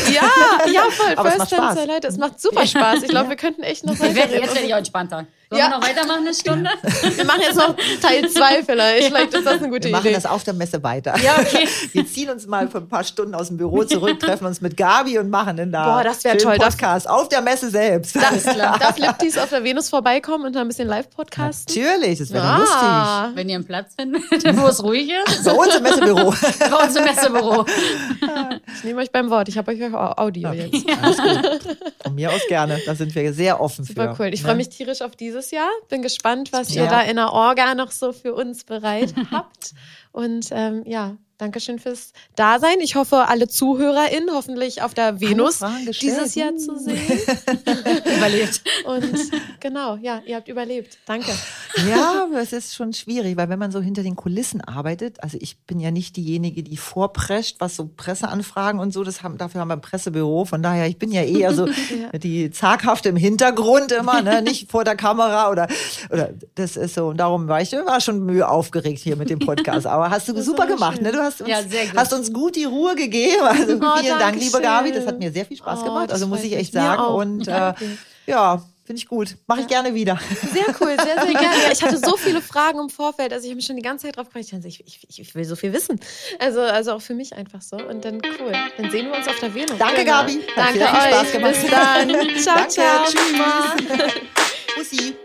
Ja, voll. Aber es First macht time, Spaß. 2 Leute. Es macht super Spaß. Ich glaube, wir könnten echt noch Jetzt weiterreden. werde ich auch entspannter. Sollen Ja. wir noch weitermachen, eine Stunde? Wir machen jetzt noch Teil 2 vielleicht. Vielleicht ist das eine gute Wir machen Idee. das auf der Messe weiter. Ja, okay. Wir ziehen uns mal für ein paar Stunden aus dem Büro zurück, treffen uns mit Gabi und machen dann da Boah, das wär schönen toll. Podcast auf der Messe selbst. Darf Liptis auf der Venus vorbeikommen und da ein bisschen Live-Podcasten? Natürlich, das wäre lustig. Wenn ihr einen Platz findet, wo es ruhig ist. Bei uns im Messebüro. Bei uns im Messebüro. Ich nehme euch beim Wort. Ich habe euch Audio jetzt. Alles gut. Von mir aus gerne. Da sind wir sehr offen Super für. cool. Ich freue mich tierisch auf dieses Jahr. Bin gespannt, was Ja. ihr da in der Orga noch so für uns bereit habt. Und Dankeschön fürs Dasein. Ich hoffe, alle ZuhörerInnen hoffentlich auf der Venus Fragen gestellt. dieses Jahr zu sehen. Überlebt. Und genau, ja, ihr habt überlebt. Danke. Ja, es ist schon schwierig, weil wenn man so hinter den Kulissen arbeitet, also ich bin ja nicht diejenige, die vorprescht, was so Presseanfragen und so, dafür haben wir ein Pressebüro, von daher, ich bin ja eher so die zaghafte im Hintergrund immer, ne, nicht vor der Kamera oder das ist so, und darum war schon Mühe aufgeregt hier mit dem Podcast, aber hast du super gemacht, schön. ne, du hast Ja, sehr gut. hast uns gut die Ruhe gegeben, also vielen Dank, liebe Dankeschön. Gabi, das hat mir sehr viel Spaß Oh, gemacht, das also muss freut ich echt mich. Mir sagen auch. und Danke. finde ich gut, mache ich gerne wieder. Sehr cool, sehr, sehr gerne. Ja, ich hatte so viele Fragen im Vorfeld, also ich habe mich schon die ganze Zeit drauf gefreut. Ich will so viel wissen. Also auch für mich einfach so. Und dann cool. Dann sehen wir uns auf der Venus. Danke, Genau. Gabi. Hat Danke sehr viel Spaß euch. gemacht. Bis dann. Ciao, Danke, ciao. tschüss. Bussi.